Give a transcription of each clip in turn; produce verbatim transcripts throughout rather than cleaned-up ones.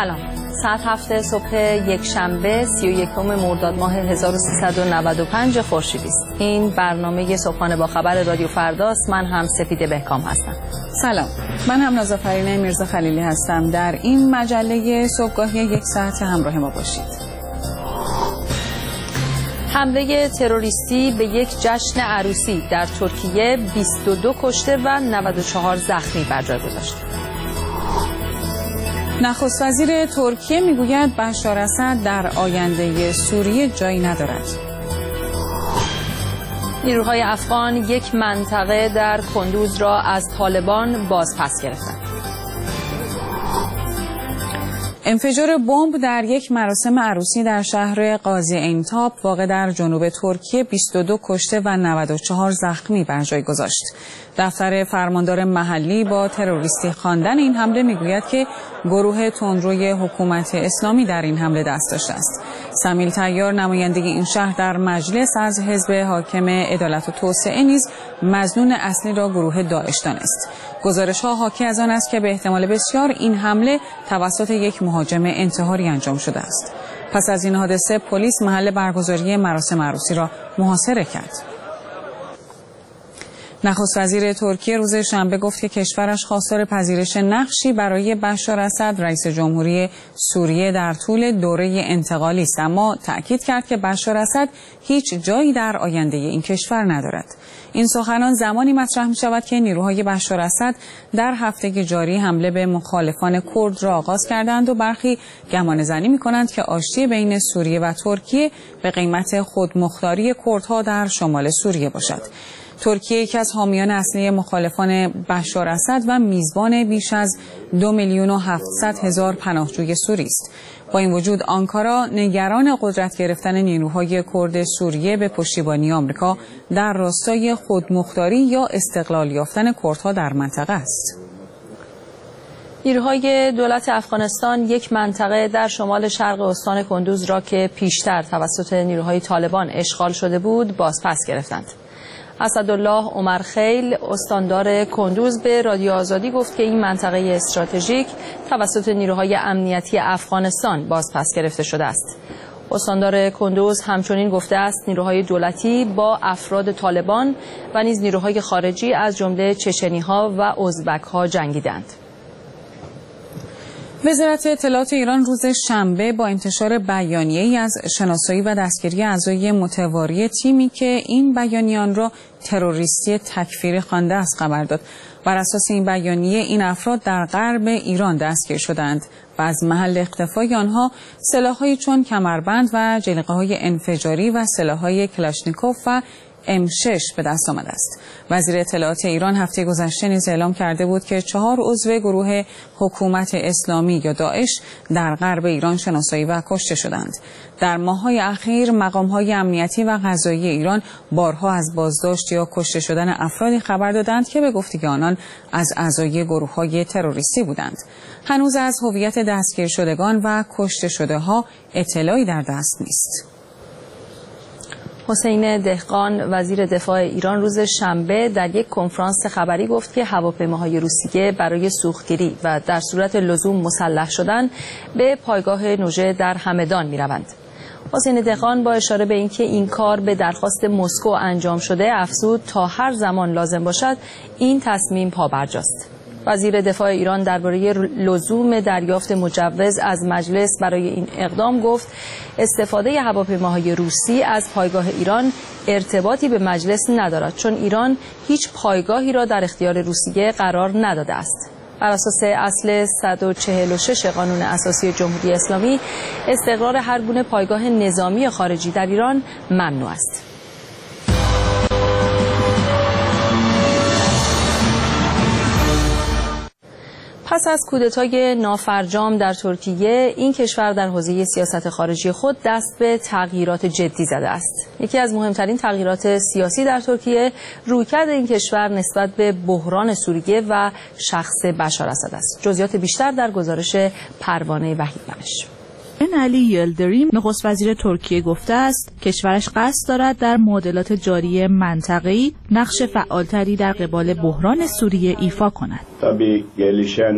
سلام. ساعت هفت صبح یک شنبه سی و یکم مرداد ماه هزار و سیصد و نود و پنج خورشیدی است. این برنامه صبحانه با خبر رادیو فرداست. من هم سپیده بهکام هستم. سلام. من هم نازافرین میرزا خلیلی هستم. در این مجله صبحگاهی یک ساعت همراه ما باشید. حمله تروریستی به یک جشن عروسی در ترکیه بیست و دو کشته و نود و چهار زخمی بر جای گذاشت. نخست وزیر ترکیه میگوید بشار اسد در آینده سوریه جایی ندارد. نیروهای افغان یک منطقه در کندوز را از طالبان باز پس گرفتند. انفجار بمب در یک مراسم عروسی در شهر قاضی عین‌تاب واقع در جنوب ترکیه بیست و دو کشته و نود و چهار زخمی بر جای گذاشت. دفتر فرماندار محلی با تروریستی خواندن این حمله میگوید که گروه تندروی حکومت اسلامی در این حمله دست داشته است. سمیل طیار نماینده این شهر در مجلس از حزب حاکم عدالت و توسعه نیز مظنون اصلی را گروه داعش دانست. گزارش‌ها حاکی از آن است که به احتمال بسیار این حمله توسط یک مهاجم انتحاری انجام شده است. پس از این حادثه پلیس محل برگزاری مراسم عروسی را محاصره کرد. نخست وزیر ترکیه روز شنبه گفت که کشورش خواستار پذیرش نقشی برای بشار اسد رئیس جمهوری سوریه در طول دوره انتقالی است، اما تأکید کرد که بشار اسد هیچ جایی در آینده این کشور ندارد. این سخنان زمانی مطرح می شود که نیروهای بشار اسد در هفته جاری حمله به مخالفان کرد را آغاز کردند و برخی گمان زنی می کنند که آشتی بین سوریه و ترکیه به قیمت خودمختاری کردها در شمال سوریه باشد. ترکیه یکی از حامیان اصلی مخالفان بشار اسد و میزبان بیش از دو میلیون و هفتصد هزار پناهجوی سوری است. با این وجود آنکارا نگران قدرت گرفتن نیروهای کرد سوریه به پشتیبانی آمریکا در راستای خودمختاری یا استقلال یافتن کردها در منطقه است. نیروهای دولت افغانستان یک منطقه در شمال شرق استان کندوز را که پیشتر توسط نیروهای طالبان اشغال شده بود بازپس گرفتند. اسدالله عمرخیل استاندار کندوز به رادیو آزادی گفت که این منطقه استراتژیک توسط نیروهای امنیتی افغانستان بازپس گرفته شده است. استاندار کندوز همچنین گفته است نیروهای دولتی با افراد طالبان و نیز نیروهای خارجی از جمله چچنی‌ها و ازبک‌ها جنگیدند. وزارت اطلاعات ایران روز شنبه با انتشار بیانیه‌ای از شناسایی و دستگیری اعضای متواری تیمی که این بیانیه را تروریستی تکفیری خوانده است خبر داد. بر اساس این بیانیه این افراد در غرب ایران دستگیر شدند و از محل اختفای آنها سلاح‌هایی چون کمربند و جلیقه‌های انفجاری و سلاح‌های کلاشنیکوف و ام شش به دست آمده است. وزیر اطلاعات ایران هفته گذشته نیز اعلام کرده بود که چهار عضو گروه حکومت اسلامی یا داعش در غرب ایران شناسایی و کشته شدند. در ماه‌های اخیر مقام‌های امنیتی و قضایی ایران بارها از بازداشت یا کشته شدن افرادی خبر دادند که به گفته آنان از اعضای گروه‌های تروریستی بودند. هنوز از هویت دستگیر شدگان و کشته شده‌ها اطلاعی در دست نیست. حسین دهقان وزیر دفاع ایران روز شنبه در یک کنفرانس خبری گفت که هواپیماهای روسیه برای سوختگیری و در صورت لزوم مسلح شدن به پایگاه نوژه در همدان می‌روند. حسین دهقان با اشاره به اینکه این کار به درخواست مسکو انجام شده افزود تا هر زمان لازم باشد این تصمیم پابرجاست. وزیر دفاع ایران درباره لزوم دریافت مجوز از مجلس برای این اقدام گفت استفاده هواپیماهای روسی از پایگاه ایران ارتباطی به مجلس ندارد چون ایران هیچ پایگاهی را در اختیار روسیه قرار نداده است. بر اساس اصل صد و چهل و شش قانون اساسی جمهوری اسلامی استقرار هر گونه پایگاه نظامی خارجی در ایران ممنوع است. پس از کودتای نافرجام در ترکیه، این کشور در حوزه سیاست خارجی خود دست به تغییرات جدی زده است. یکی از مهمترین تغییرات سیاسی در ترکیه رویکرد این کشور نسبت به بحران سوریه و شخص بشار اسد است. جزئیات بیشتر در گزارش پروانه وحیدبخش. علی یلدریم نخست وزیر ترکیه گفته است کشورش قصد دارد در معادلات جاری منطقه‌ای نقش فعالتری در قبال بحران سوریه ایفا کند. tabii gelişen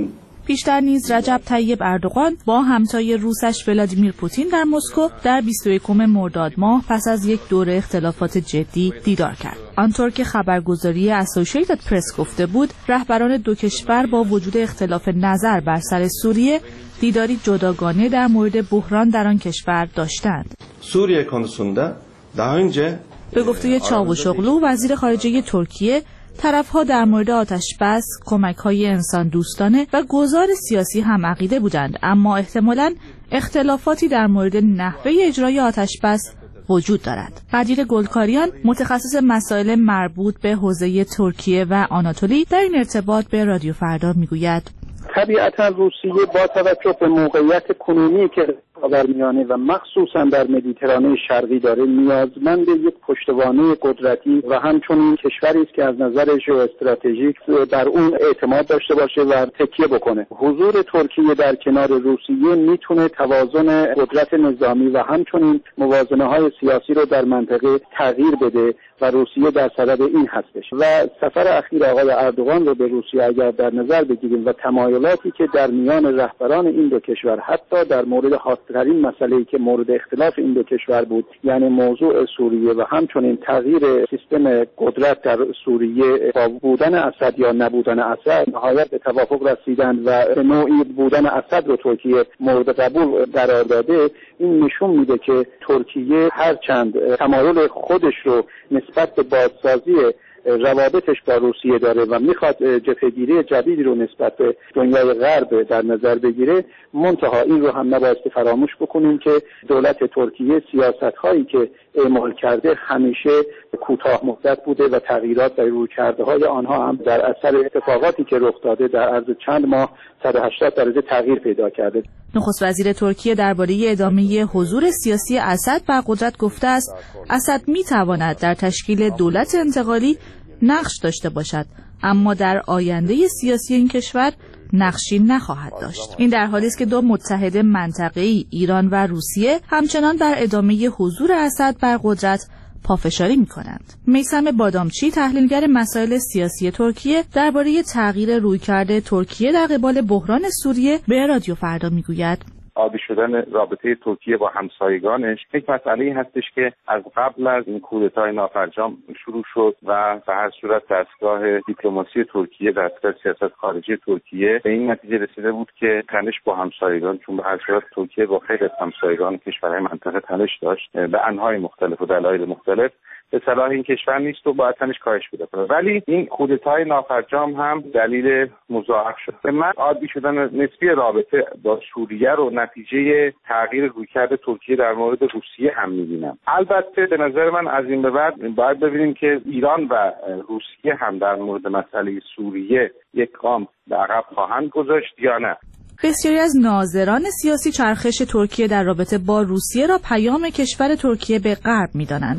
پیشتر نیز رجب طیب اردوغان با همتای روسش ولادیمیر پوتین در مسکو در بیست و یکم مرداد ماه پس از یک دوره اختلافات جدی دیدار کرد. آنطور که خبرگزاری اسوسییتد پرس گفته بود، رهبران دو کشور با وجود اختلاف نظر بر سر سوریه دیداری جداگانه در مورد بحران در آن کشور داشتند. سوریه konusunda daha önce به گفته چاوشوغلو وزیر خارجه ترکیه، طرفها در مورد آتش‌بس، کمک‌های انسان دوستانه و گذار سیاسی هم عقیده بودند، اما احتمالاً اختلافاتی در مورد نحوه اجرای آتش‌بس وجود دارد. قدیر گلکاریان، متخصص مسائل مربوط به حوزه ترکیه و آناتولی، در این ارتباط به رادیو فردا میگوید: طبیعتا روسیه با توجه به موقعیت کنونی که خاورمیانه و مخصوصا در مدیترانه شرقی داره، نیازمند یک پشتوانه قدرتی و همچنین کشوری است که از نظر ژئواستراتژیک در اون اعتماد داشته باشه و تکیه بکنه. حضور ترکیه در کنار روسیه میتونه توازن قدرت نظامی و همچنین موازنه های سیاسی رو در منطقه تغییر بده و روسیه در صدد این هستش. و سفر اخیر آقای اردوغان رو به روسیه اگر در نظر بگیریم و تمایلاتی که در میان رهبران این دو کشور، حتی در مورد خاص‌ترین مسئله‌ای که مورد اختلاف این دو کشور بود، یعنی موضوع سوریه و همچنین تغییر سیستم قدرت در سوریه با بودن اسد یا نبودن اسد، نهایت به توافق رسیدند و به نوعی بودن اسد رو ترکیه مورد قبول قرار داده. این نشون میده که ترکیه هرچند تمایل خودش رو نسبت به بازسازی روابطش با روسیه داره و میخواد جبهه‌گیری جدیدی رو نسبت به دنیای غرب در نظر بگیره، منتها این رو هم نباید فراموش بکنیم که دولت ترکیه سیاست‌هایی که اعمال کرده همیشه کوتاه مدت بوده و تغییرات در رویکردهای آنها هم در اثر اتفاقاتی که رخ داده در عرض چند ماه صد و هشتاد درجه تغییر پیدا کرده. نخست وزیر ترکیه درباره ادامه حضور سیاسی اسد بر قدرت گفته است: اسد میتواند در تشکیل دولت انتقالی نقش داشته باشد، اما در آینده سیاسی این کشور نقشی نخواهد داشت. این در حالی است که دو متحد منطقه‌ای، ایران و روسیه، همچنان بر ادامه حضور اسد بر قدرت پافشاری می‌کنند. میثم بادامچی، تحلیلگر مسائل سیاسی ترکیه، درباره تغییر رویکرد ترکیه در قبال بحران سوریه به رادیو فردا میگوید: عادی شدن رابطه ترکیه با همسایگانش یک مسئله‌ای هستش که از قبل از این کودتای نافرجام شروع شد و به هر صورت دستگاه دیپلماسی ترکیه، دستگاه سیاست خارجی ترکیه به این نتیجه رسیده بود که تنش با همسایگان، چون به هر صورت ترکیه با خیلی از همسایگان کشورهای منطقه تنش داشت به انواع مختلف و دلایل مختلف، به صلاح این کشور نیست و باید تنش کاهش پیدا کنه. ولی این کودتای نافرجام هم دلیل مضاعف شد. من عادی شدن نسبی رابطه با سوریه رو نتیجه تغییر رویکرد ترکیه در مورد روسیه هم می‌بینم. البته به نظر من از این به بعد باید ببینیم که ایران و روسیه هم در مورد مسئله سوریه یک گام به عقب خواهند گذاشت یا نه. بسیاری از ناظران سیاسی چرخش ترکیه در رابطه با روسیه را پیام کشور ترکیه به غرب می‌دانند.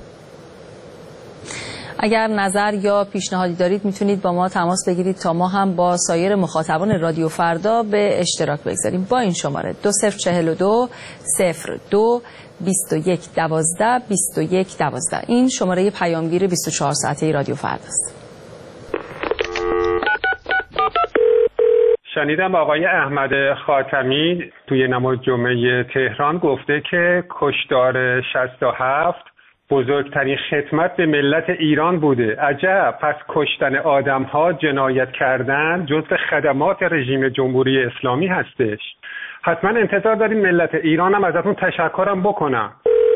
اگر نظر یا پیشنهادی دارید میتونید با ما تماس بگیرید تا ما هم با سایر مخاطبان رادیو فردا به اشتراک بگذاریم با این شماره دو صفر چهل و دو صفر دو بیست و یک دوازده بیست و یک دوازده. این شماره پیامگیر بیست و چهار ساعته رادیو فردا است. شنیدم آقای احمد خاتمی توی نماز جمعه تهران گفته که کشتار شصت و هفت بزرگترین خدمت به ملت ایران بوده. عجب، پس کشتن آدم‌ها، جنایت کردن جزو خدمات رژیم جمهوری اسلامی هستش. حتما انتظار داریم ملت ایران هم ازتون تشکرم بکنم.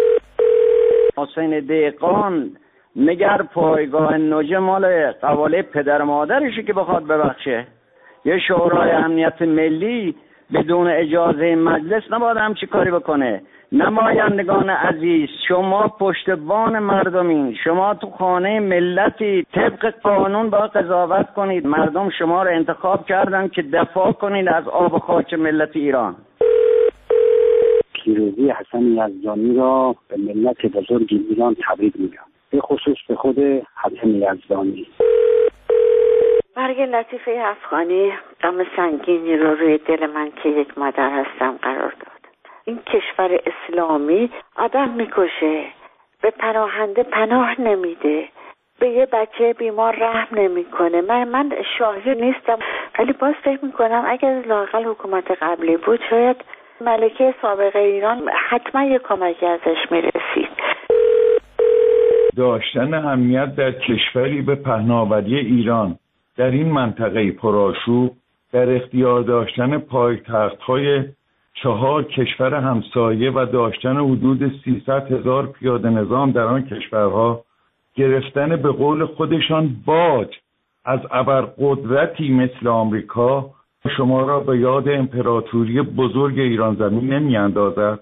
حسین دهقان مگر پایگاه نوجه مال قواله پدر مادرشه که بخواد ببخشه؟ یه شورای امنیت ملی بدون اجازه مجلس نباید همچی کاری بکنه. نمایندگان عزیز، شما پشتبان مردمین، شما تو خانه ملتی، طبق قانون با قضاوت کنید. مردم شما رو انتخاب کردن که دفاع کنید از آب و خاک ملت ایران. پیروزی حسن یزدانی را به ملت بزرگ ایران تبریک میگم، به خصوص به خود حسن یزدانی. مرگ لطیفه افغانی غم سنگینی رو روی دل من که یک مادر هستم قرار داد. این کشور اسلامی آدم میکشه، به پناهنده پناه نمیده، به یه بچه بیمار رحم نمیکنه. من من شاهد نیستم، ولی باز فکر میکنم اگر لااقل حکومت قبلی بود شاید ملکه سابق ایران حتما یک کمکی ازش میرسید. داشتن امنیت در کشوری به پهناوری ایران در این منطقه پرآشوب، در اختیار داشتن پایتخت‌های چهار کشور همسایه و داشتن حدود سیصد هزار پیاده نظام در آن کشورها، گرفتن به قول خودشان باج از ابرقدرتی مثل آمریکا شما را به یاد امپراتوری بزرگ ایران زمین نمی اندازد؟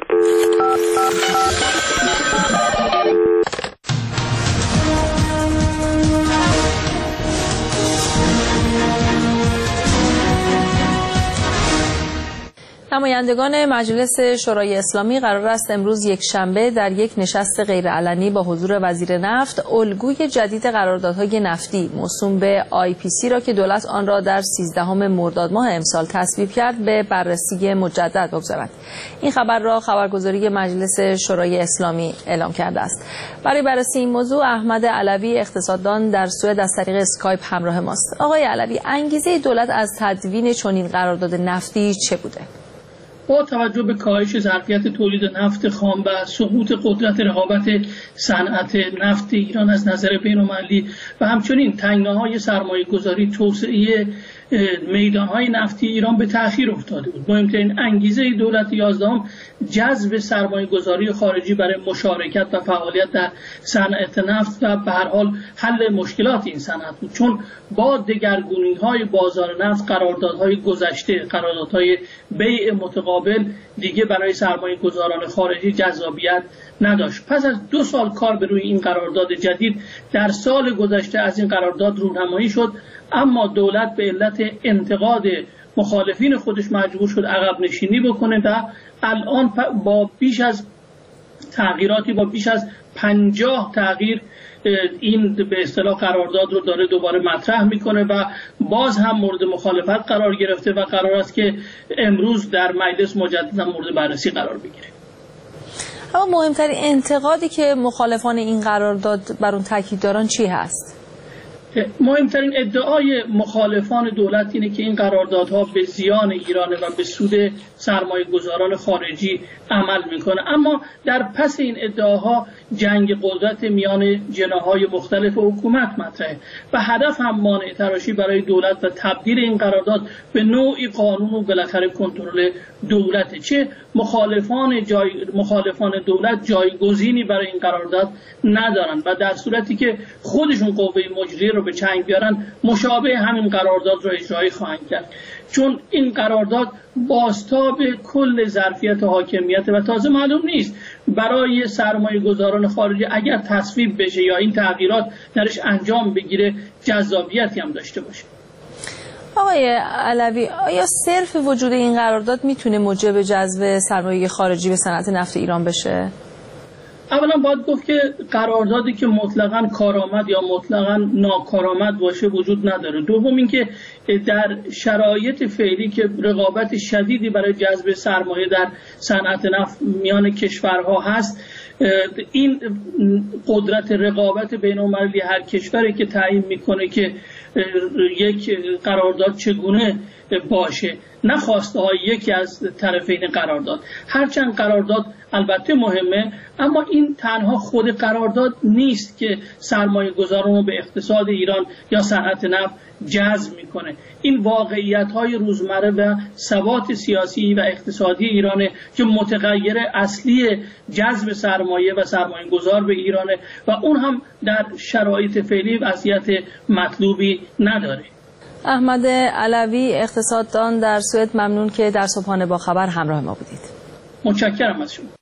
نمایندگان مجلس شورای اسلامی قرار است امروز یک شنبه در یک نشست غیرعلنی با حضور وزیر نفت الگوی جدید قراردادهای نفتی موسوم به آی پی سی را که دولت آن را در سیزدهم مرداد ماه امسال تصویب کرد به بررسی مجدد بگذارد. این خبر را خبرگزاری مجلس شورای اسلامی اعلام کرده است. برای بررسی این موضوع احمد علوی اقتصاددان در سوئد از طریق اسکایپ همراه ماست. آقای علوی، انگیزه دولت از تدوین چنین قرارداد نفتی چه بوده؟ با توجه به کاهش ظرفیت تولید نفت خام و سقوط قدرت رقابت صنعت نفت ایران از نظر بین‌المللی و همچنین تنگناهای سرمایه‌گذاری، توسعه میدانهای نفتی ایران به تأخیر افتاده بود. مهمترین انگیزه دولت یازدهم جذب سرمایه‌گذاری خارجی برای مشارکت و فعالیت در صنعت نفت و به هر حال حل مشکلات این صنعت بود، چون با دگرگونی‌های بازار نفت قراردادهای گذشته، قراردادهای بیع متقابل دیگه برای سرمایه‌گذاران خارجی جذابیت نداشت. پس از دو سال کار به روی این قرارداد جدید در سال گذشته از این قرارداد رونمایی شد، اما دولت به علت انتقاد مخالفین خودش مجبور شد عقب نشینی بکنه و الان با بیش از تغییراتی با بیش از پنجاه تغییر این به اصطلاح قرارداد رو داره دوباره مطرح میکنه و باز هم مورد مخالفت قرار گرفته و قرار است که امروز در مجلس مجددا مورد بررسی قرار بگیره. اما مهمترین انتقادی که مخالفان این قرارداد بر اون تاکید دارن چی هست؟ مهمترین ادعای مخالفان دولت اینه که این قراردادها به زیان ایران و به سود سرمایه گذاران خارجی عمل میکنه، اما در پس این ادعاها جنگ قدرت میان جناحهای مختلف حکومت مطرحه و هدف هم مانع تراشی برای دولت و تبدیل این قرارداد به نوعی قانون و بالاخره کنترل دولت. چه مخالفان جای مخالفان دولت جایگزینی برای این قرارداد ندارن و در صورتی که خودشون قوه مجریه رو به چنگ بیارن مشابه همین قرارداد رو اجرایی خواهند کرد، چون این قرارداد بازتاب کل ظرفیت حاکمیت و تازه معلوم نیست برای سرمایه گذاران خارجی اگر تصویب بشه یا این تغییرات درش انجام بگیره جذابیتی هم داشته باشه. آقای علوی، آیا صرف وجود این قرارداد میتونه موجب جذب سرمایه خارجی به صنعت نفت ایران بشه؟ اولا باید گفت که قراردادی که مطلقاً کارآمد یا مطلقاً ناکارآمد باشه وجود نداره. دوم اینکه در شرایط فعلی که رقابت شدیدی برای جذب سرمایه در صنعت نفت میان کشورها هست، این قدرت رقابت بین‌المللی هر کشوری که تعیین میکنه که یک قرارداد چگونه باشه، نه خواسته های یکی از طرفین قرارداد. هرچند قرارداد البته مهمه، اما این تنها خود قرارداد نیست که سرمایه گذاران رو به اقتصاد ایران یا صنعت نفت جذب میکنه. این واقعیت های روزمره و ثبات سیاسی و اقتصادی ایرانه که متغیر اصلی جذب سرمایه و سرمایه گذار به ایرانه و اون هم در شرایط فعلی وضعیت مطلوبی نداره. احمد علوی اقتصاددان در سوئد، ممنون که در صبحانه با خبر همراه ما بودید. متشکرم از شما.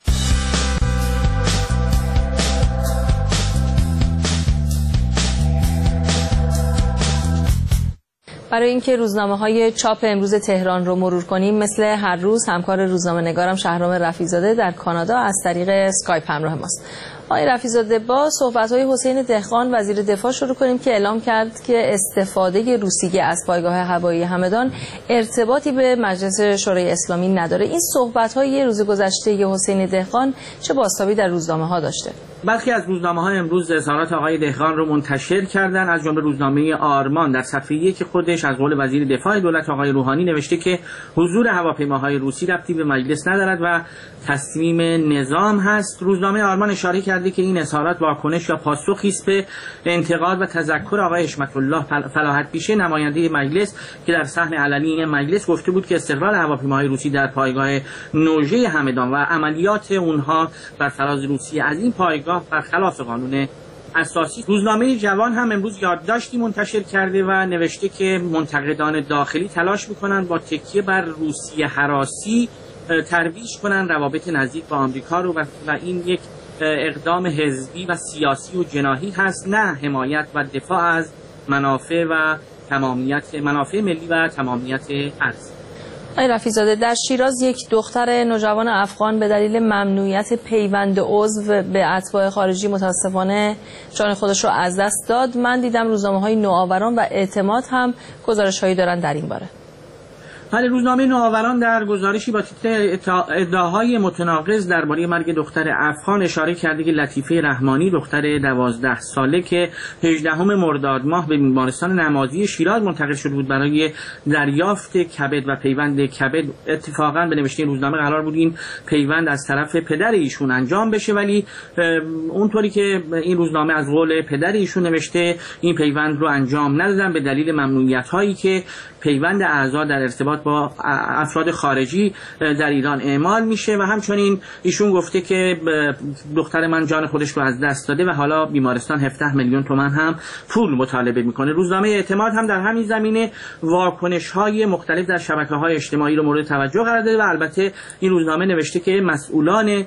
برای اینکه روزنامه‌های چاپ امروز تهران رو مرور کنیم، مثل هر روز همکار روزنامه‌نگارم شهرام رفیع‌زاده در کانادا از طریق اسکایپ همراه ماست. آقای رفیع‌زاده، با صحبت‌های حسین دهقان وزیر دفاع شروع کنیم که اعلام کرد که استفاده روسیه از پایگاه هوایی همدان ارتباطی به مجلس شورای اسلامی نداره. این صحبت‌های روز گذشته حسین دهقان چه بازتابی در روزنامه‌ها داشته؟ برخی از روزنامه‌ها امروز اظهارات آقای دهقان رو منتشر کردن، از جمله روزنامه آرمان در صفحه یک خودش از قول وزیر دفاع دولت آقای روحانی نوشته که حضور هواپیماهای روسی ربطی به مجلس ندارد و تصمیم نظام هست. روزنامه آرمان اشاره کرده که این اظهارات واکنش یا پاسخی است به انتقاد و تذکر آقای حشمت الله فلاحت پیشه نماینده مجلس که در صحن علنی مجلس گفته بود که استقبال هواپیماهای روسی در پایگاه نوژه همدان و عملیات اونها بر فراز روسیه از این پایگاه برخلاف قانون اساسی. روزنامه جوان هم امروز یادداشتی منتشر کرده و نوشته که منتقدان داخلی تلاش میکنند با تکیه بر روسیه هراسی ترویج کنند روابط نزدیک با آمریکا رو و این یک اقدام حزبی و سیاسی و جناحی هست، نه حمایت و دفاع از منافع و تمامیت منافع ملی و تمامیت ارض. آقای رفیع‌زاده، در شیراز یک دختر نوجوان افغان به دلیل ممنوعیت پیوند عضو به اتباع خارجی متاسفانه جان خودش رو از دست داد. من دیدم روزنامه‌های نوآوران و اعتماد هم گزارش‌هایی دارن در این باره. بله، روزنامه نوآوران در گزارشی با تیتر ادعاهای متناقض درباره مرگ دختر افغان اشاره کرده که لطیفه رحمانی دختر دوازده ساله که هجدهم مرداد ماه به بیمارستان نمازی شیراز منتقل شده بود برای دریافت کبد و پیوند کبد، اتفاقا به نوشته روزنامه قرار بود این پیوند از طرف پدر ایشون انجام بشه، ولی اونطوری که این روزنامه از قول پدر ایشون نوشته این پیوند رو انجام ندادن به دلیل ممنوعیت هایی که پیوند اعضا در ارتباط با افراد خارجی در ایران اعمال میشه و همچنین ایشون گفته که دختر من جان خودش رو از دست داده و حالا بیمارستان هفده میلیون تومان هم پول مطالبه میکنه. روزنامه اعتماد هم در همین زمینه واکنش‌های مختلف در شبکه‌های اجتماعی رو مورد توجه قرار داده و البته این روزنامه نوشته که مسئولان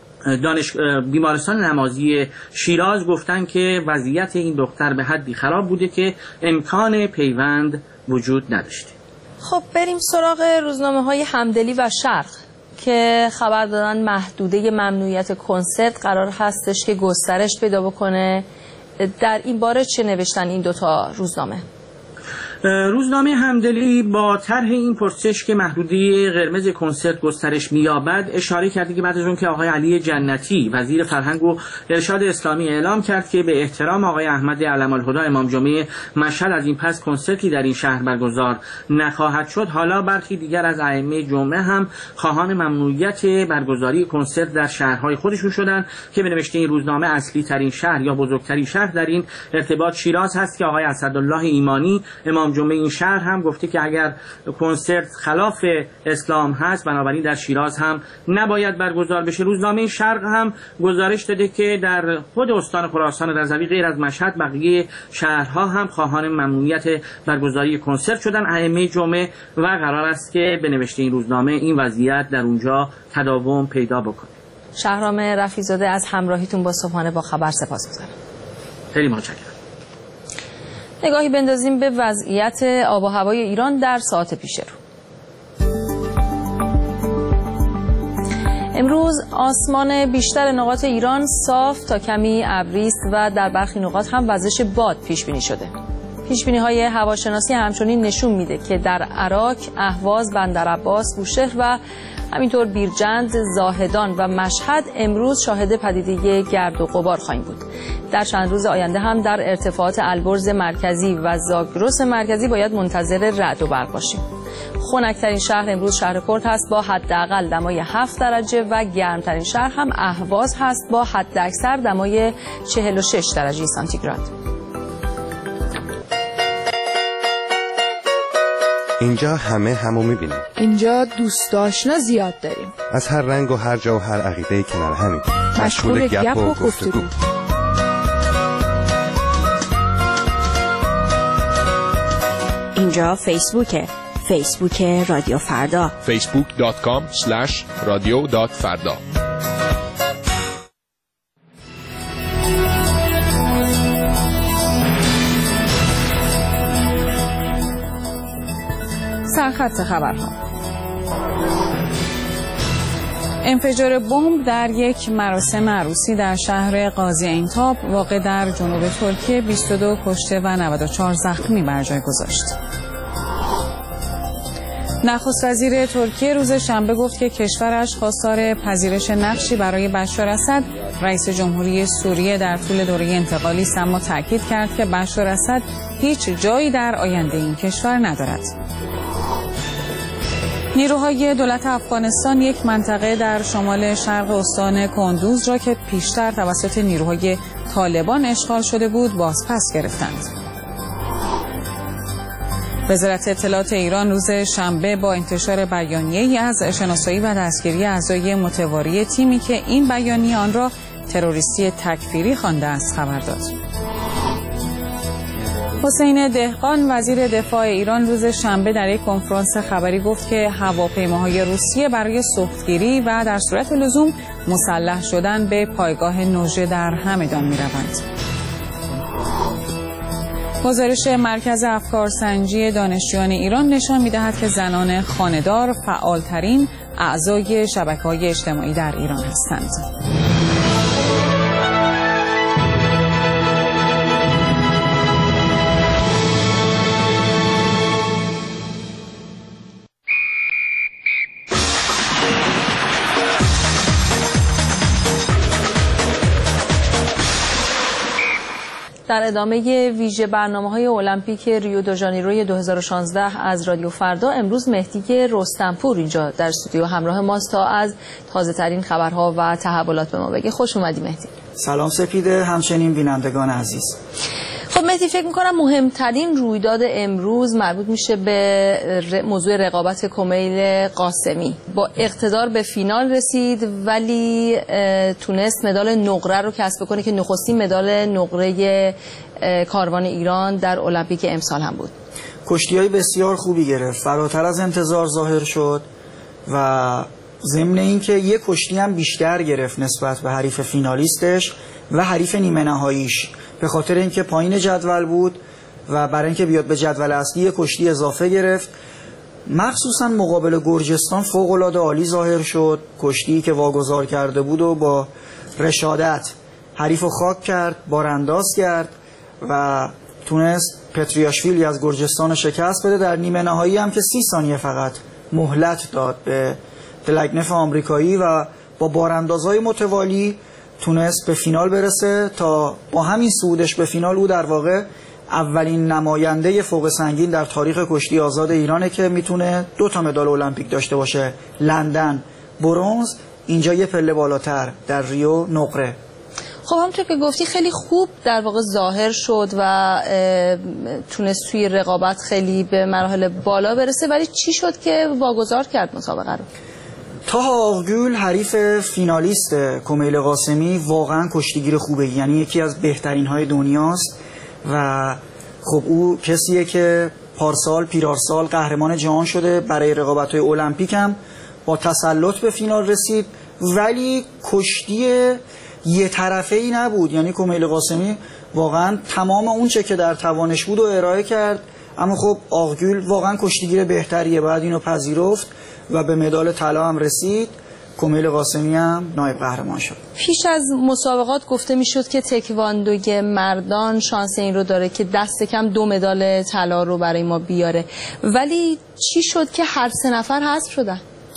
دانش بیمارستان نمازی شیراز گفتن که وضعیت این دختر به حدی خراب بوده که امکان پیوند وجود نداشته. خب بریم سراغ روزنامه‌های همدلی و شرق که خبر دادن محدوده ممنوعیت کنسرت قرار هستش که گسترش پیدا بکنه. در این باره چه نوشتن این دوتا روزنامه؟ روزنامه همدلی با طرح این پرسش که محدوده قرمز کنسرت گسترش می‌یابد اشاره کرده که بعد از اون که آقای علی جنتی وزیر فرهنگ و ارشاد اسلامی اعلام کرد که به احترام آقای احمد علم الهدی امام جمعه مشهد از این پس کنسرتی در این شهر برگزار نخواهد شد، حالا برخی دیگر از ائمه جمعه هم خواهان ممنوعیت برگزاری کنسرت در شهرهای خودشون شدند که به نوشته این روزنامه اصلی ترین شهر یا بزرگترین شهر در این ارتباط شیراز هست که آقای اسدالله ایمانی امام جمعه این شهر هم گفته که اگر کنسرت خلاف اسلام هست بنابراین در شیراز هم نباید برگزار بشه. روزنامه شرق هم گزارش داده که در خود استان خراسان رضوی غیر از مشهد بقیه شهرها هم خواهان ممنوعیت برگزاری کنسرت شدن ائمه جمعه و قرار است که به نوشته این روزنامه این وضعیت در اونجا تداوم پیدا بکنه. شهرام رفیع‌زاده از همراهیتون با صبحانه با خبر سپاسگزارم. خیلی متشکرم. نگاهی بندازیم به وضعیت آب و هوای ایران در ساعات پیش رو. امروز آسمان بیشتر نقاط ایران صاف تا کمی ابری است و در برخی نقاط هم وزش باد پیش بینی شده. پیش بینی های هواشناسی همچنین نشون میده که در عراق، اهواز، بندرعباس، بوشهر و همینطور بیرجند، زاهدان و مشهد امروز شاهد پدیده گرد و غبار خواهیم بود. در چند روز آینده هم در ارتفاعات البرز مرکزی و زاگرس مرکزی باید منتظر رعد و برق باشیم. خنک‌ترین شهر امروز شهر کرد هست با حداقل دمای هفت درجه و گرمترین شهر هم اهواز هست با حداکثر دمای چهل و شش درجه سانتیگراد. اینجا همه همو میبینیم. اینجا دوست آشنا زیاد داریم. از هر رنگ و هر جا و هر عقیده کنار همین. مشغول گپ و گفتگو. اینجا فیسبوکه. فیسبوک رادیو فردا. فیسبوک دات کام اسلش رادیو دات فردا. سرخط خبرها. انفجار بمب در یک مراسم عروسی در شهر قاضی عین‌تاب واقع در جنوب ترکیه بیست و دو کشته و نود و چهار زخمی بر جای گذاشت. نخست وزیر ترکیه روز شنبه گفت که کشورش خواستار پذیرش نقشی برای بشار اسد رئیس جمهوری سوریه در طول دوره انتقالی است، اما تاکید کرد که بشار اسد هیچ جایی در آینده این کشور ندارد. نیروهای دولت افغانستان یک منطقه در شمال شرق استان کندوز را که پیشتر توسط نیروهای طالبان اشغال شده بود بازپس گرفتند. وزارت اطلاعات ایران روز شنبه با انتشار بیانیه‌ای از شناسایی و دستگیری اعضای متواری تیمی که این بیانیه آن را تروریستی تکفیری خوانده است خبر داد. حسین دهقان وزیر دفاع ایران روز شنبه در یک کنفرانس خبری گفت که هواپیماهای روسیه برای سوختگیری و در صورت لزوم مسلح شدن به پایگاه نوژه در همدان می‌روند. گزارش مرکز افکارسنجی دانشجویان ایران نشان می‌دهد که زنان خانه‌دار فعالترین اعضای شبکه‌های اجتماعی در ایران هستند. در ادامه ویژه برنامه‌های المپیک ریو دو ژانیروی دو هزار و شانزده از رادیو فردا امروز مهدی رستمپور اینجا در استودیو همراه ماست تا از تازه‌ترین خبرها و تحولات به ما بگه. خوش اومدی مهدی. سلام سپیده، همچنین بینندگان عزیز. خب مهدی، فکر می‌کنم مهمترین رویداد امروز مربوط میشه به موضوع رقابت کمیل قاسمی. با اقتدار به فینال رسید ولی تونست مدال نقره رو کسب کنه که نخستین مدال نقره کاروان ایران در المپیک امسال هم بود. کشتی‌های بسیار خوبی گرفت، فراتر از انتظار ظاهر شد و ضمن اینکه یک کشتی هم بیشتر گرفت نسبت به حریف فینالیستش و حریف نیمه نهاییش، به خاطر اینکه پایین جدول بود و برای اینکه بیاد به جدول اصلی یک کشتی اضافه گرفت. مخصوصا مقابل گرجستان فوق‌العاده عالی ظاهر شد، کشتی که واگذار کرده بود و با رشادت حریف خاک کرد، بارانداز کرد و تونست پتریاشویلی از گرجستان شکست بده. در نیمه نهایی هم که سی ثانیه فقط مهلت داد به دلگنف آمریکایی و با باراندازهای متوالی تونست به فینال برسه. تا با همین صعودش به فینال او در واقع اولین نماینده فوق سنگین در تاریخ کشتی آزاد ایرانه که میتونه دو تا مدال المپیک داشته باشه، لندن برنز، اینجا یه پله بالاتر در ریو نقره. خب همونطور که گفتی خیلی خوب در واقع ظاهر شد و تونست توی رقابت خیلی به مراحل بالا برسه، ولی چی شد که واگذار کرد مسابقه رو؟ تاها آقگول حریف فینالیست کمیل قاسمی واقعا کشتیگیر خوبه، یعنی یکی از بهترین های دنیاست و خب او کسیه که پارسال پیرارسال قهرمان جهان شده، برای رقابت‌های المپیک هم با تسلط به فینال رسید، ولی کشتی یه طرفه‌ای نبود. یعنی کمیل قاسمی واقعا تمام اون چه که در توانش بود و ارائه کرد، اما خب آقگول واقعا کشتیگیر بهتریه، باید اینو پذیرفت و به مدال طلا هم رسید. کمیل قاسمی هم نایب قهرمان شد. پیش از مسابقات گفته میشد که تکواندوی مردان شانس این رو داره که دست کم دو مدال طلا رو برای ما بیاره، ولی چی شد که هر سه نفر حذف شدن؟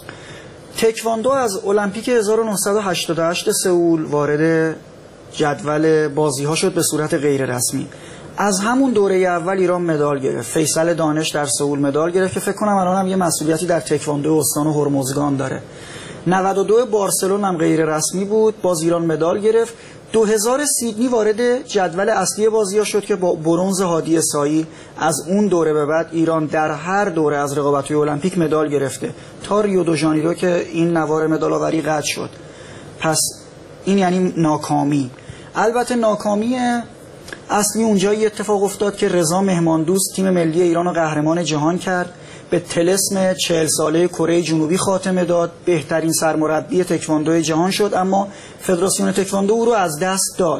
تکواندو از المپیک هزار و نهصد و هشتاد و هشت سئول وارد جدول بازی ها شد به صورت غیر رسمی. از همون دوره اول ایران مدال گرفت. فیصل دانش در سئول مدال گرفت که فکر کنم الان هم یه مسئولیتی در تکواندو استان هرمزگان داره. نود و دو بارسلون هم غیر رسمی بود، باز ایران مدال گرفت. دو هزار سیدنی وارد جدول اصلی بازی‌ها شد که با برنز هادی اسایی از اون دوره به بعد ایران در هر دوره از رقابت‌های المپیک مدال گرفته تا ریو دو ژانیرو که این نوار مدال آوری قطع شد. پس این یعنی ناکامی. البته ناکامی اصلی اونجایی اتفاق افتاد که رضا مهماندوست تیم ملی ایران رو قهرمان جهان کرد، به طلسم چهل ساله کره جنوبی خاتمه داد، بهترین سرمربی تکواندو جهان شد، اما فدراسیون تکواندو او رو از دست داد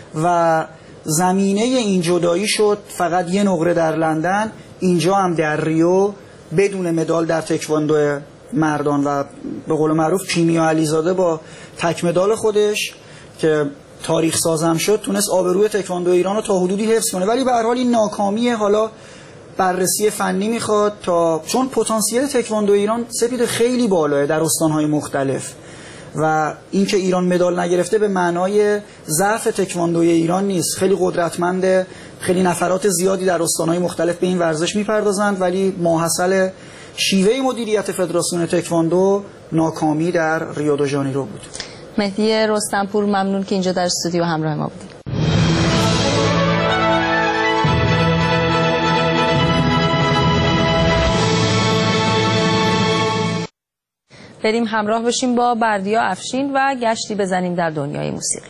و زمینه این جدایی شد فقط یه نقره در لندن، اینجا هم در ریو بدون مدال در تکواندو مردان و به قول معروف کیمیا علیزاده با تک مدال خودش که تاریخ سازم شد تونست آبروی تکواندو ایران رو تا حدودی حفظ کنه. ولی به هر حال این ناکامیه. حالا بررسی فنی میخواد تا چون پتانسیل تکواندو ایران سپید خیلی بالاه در استانهای مختلف و اینکه ایران مدال نگرفته به معنای ضعف تکواندوی ایران نیست. خیلی قدرتمنده، خیلی نفرات زیادی در استانهای مختلف به این ورزش میپردازند، ولی ماحصل شیوه مدیریت فدراسیون تکواندو ناکامی در ریو دو ژانیرو بود. مهدی رستمپور، ممنون که اینجا در استودیو همراه ما بودید. بریم همراه بشیم با بردیا افشین و گشتی بزنیم در دنیای موسیقی.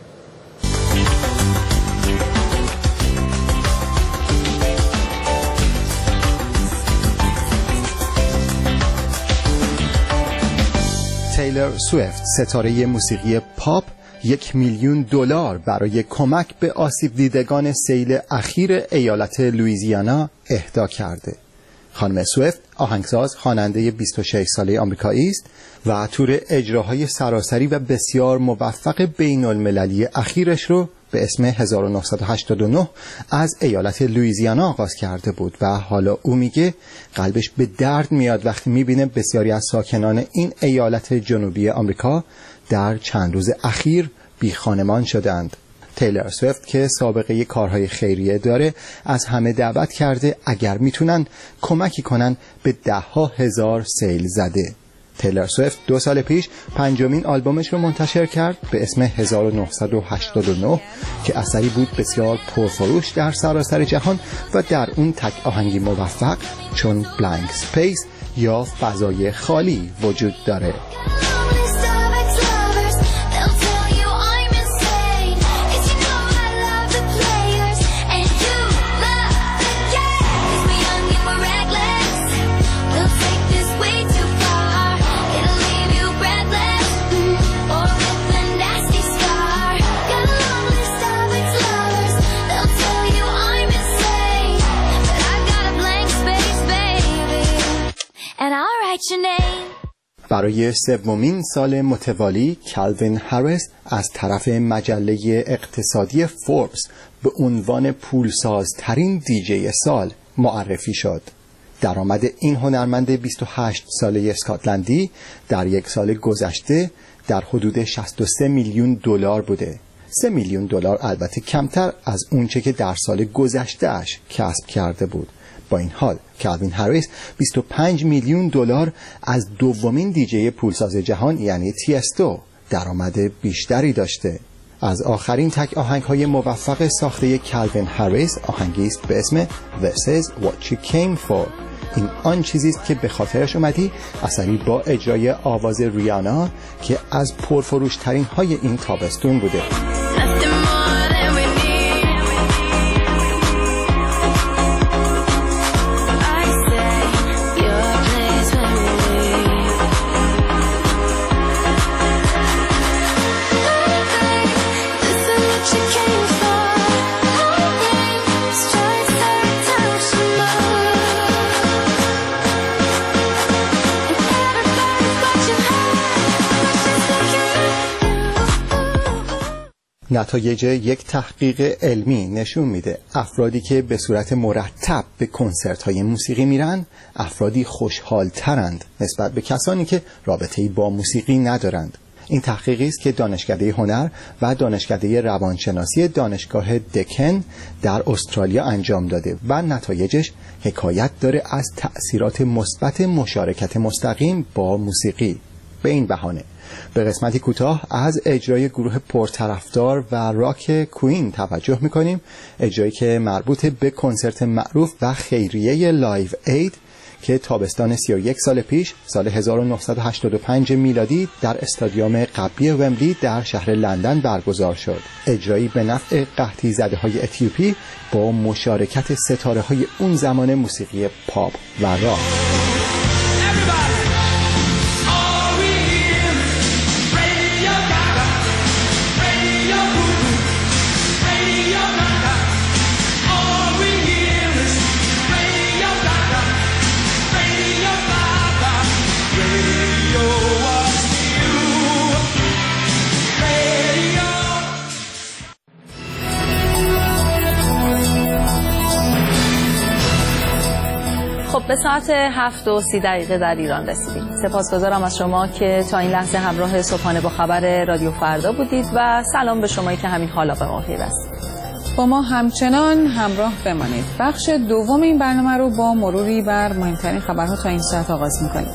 تیلر سویفت، ستاره موسیقی پاپ، یک میلیون دلار برای کمک به آسیب دیدگان سیل اخیر ایالت لوئیزیانا اهدا کرده. خانم سویفت آهنگساز، خواننده بیست و شش ساله آمریکایی است و تور اجراهای سراسری و بسیار موفق بین المللی اخیرش رو به اسم هزار و نهصد و هشتاد و نه از ایالت لوئیزیانا آغاز کرده بود و حالا او میگه قلبش به درد میاد وقتی میبینه بسیاری از ساکنان این ایالت جنوبی آمریکا در چند روز اخیر بی خانمان شدند. تیلر سویفت که سابقه کارهای خیریه داره از همه دعوت کرده اگر میتونن کمکی کنن به ده ها هزار سیل زده. تیلر سویفت دو سال پیش پنجمین آلبومش رو منتشر کرد به اسم هزار و نهصد و هشتاد و نه که اثری بود بسیار پرفروش در سراسر جهان و در اون تک آهنگی موفق چون بلانک سپیس یا فضای خالی وجود داره. برای سومین سال متوالی کالوین هریس از طرف مجله اقتصادی فوربس به عنوان پولسازترین دیجی سال معرفی شد. درآمد این هنرمند بیست و هشت ساله اسکاتلندی در یک سال گذشته در حدود شصت و سه میلیون دلار بوده. سه میلیون دلار البته کمتر از اونچه که در سال گذشته‌اش کسب کرده بود. با این حال کالوین هریس بیست و پنج میلیون دلار از دومین دیجی پولساز جهان یعنی تیستو درآمد بیشتری داشته. از آخرین تک آهنگ‌های موفق ساخته کالوین هریس آهنگی است به اسم This is what you came for. این آن چیزی است که به خاطرش اومدی، اثری با اجرای آواز ریانا که از پرفروش‌ترین های این تابستون بوده. نتایج یک تحقیق علمی نشون میده افرادی که به صورت مرتب به کنسرت‌های موسیقی میرن افرادی خوشحال‌ترند نسبت به کسانی که رابطه‌ای با موسیقی ندارند. این تحقیقی است که دانشکده هنر و دانشکده روانشناسی دانشگاه دکن در استرالیا انجام داده و نتایجش حکایت داره از تأثیرات مثبت مشارکت مستقیم با موسیقی. به این بهانه به قسمتی کوتاه از اجرای گروه پرطرفدار و راک کوین توجه میکنیم، اجرایی که مربوط به کنسرت معروف و خیریه لایو اید که تابستان سی و یک سال پیش سال هزار و نهصد و هشتاد و پنج میلادی در استادیوم قبلی ومبلی در شهر لندن برگزار شد. اجرایی به نفع قحطی زده های اتیوپی با مشارکت ستاره های اون زمان موسیقی پاپ و راک. خب به ساعت هفت و سی دقیقه در ایران رسیدیم. سپاسگزارم از شما که تا این لحظه همراه صبحانه با خبر رادیو فردا بودید و سلام به شمایی که همین حالا به ما پیوستید. با ما همچنان همراه بمانید. بخش دوم این برنامه رو با مروری بر مهمترین خبرها تا این ساعت آغاز می‌کنیم.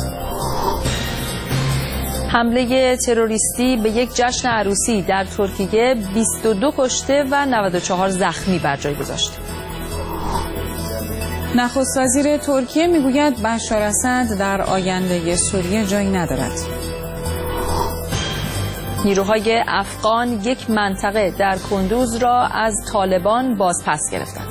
حمله تروریستی به یک جشن عروسی در ترکیه بیست و دو کشته و نود و چهار زخمی بر جای گذاشت. نخست وزیر ترکیه میگوید بشار اسد در آینده سوریه جایی ندارد. نیروهای افغان یک منطقه در کندوز را از طالبان بازپس گرفتند.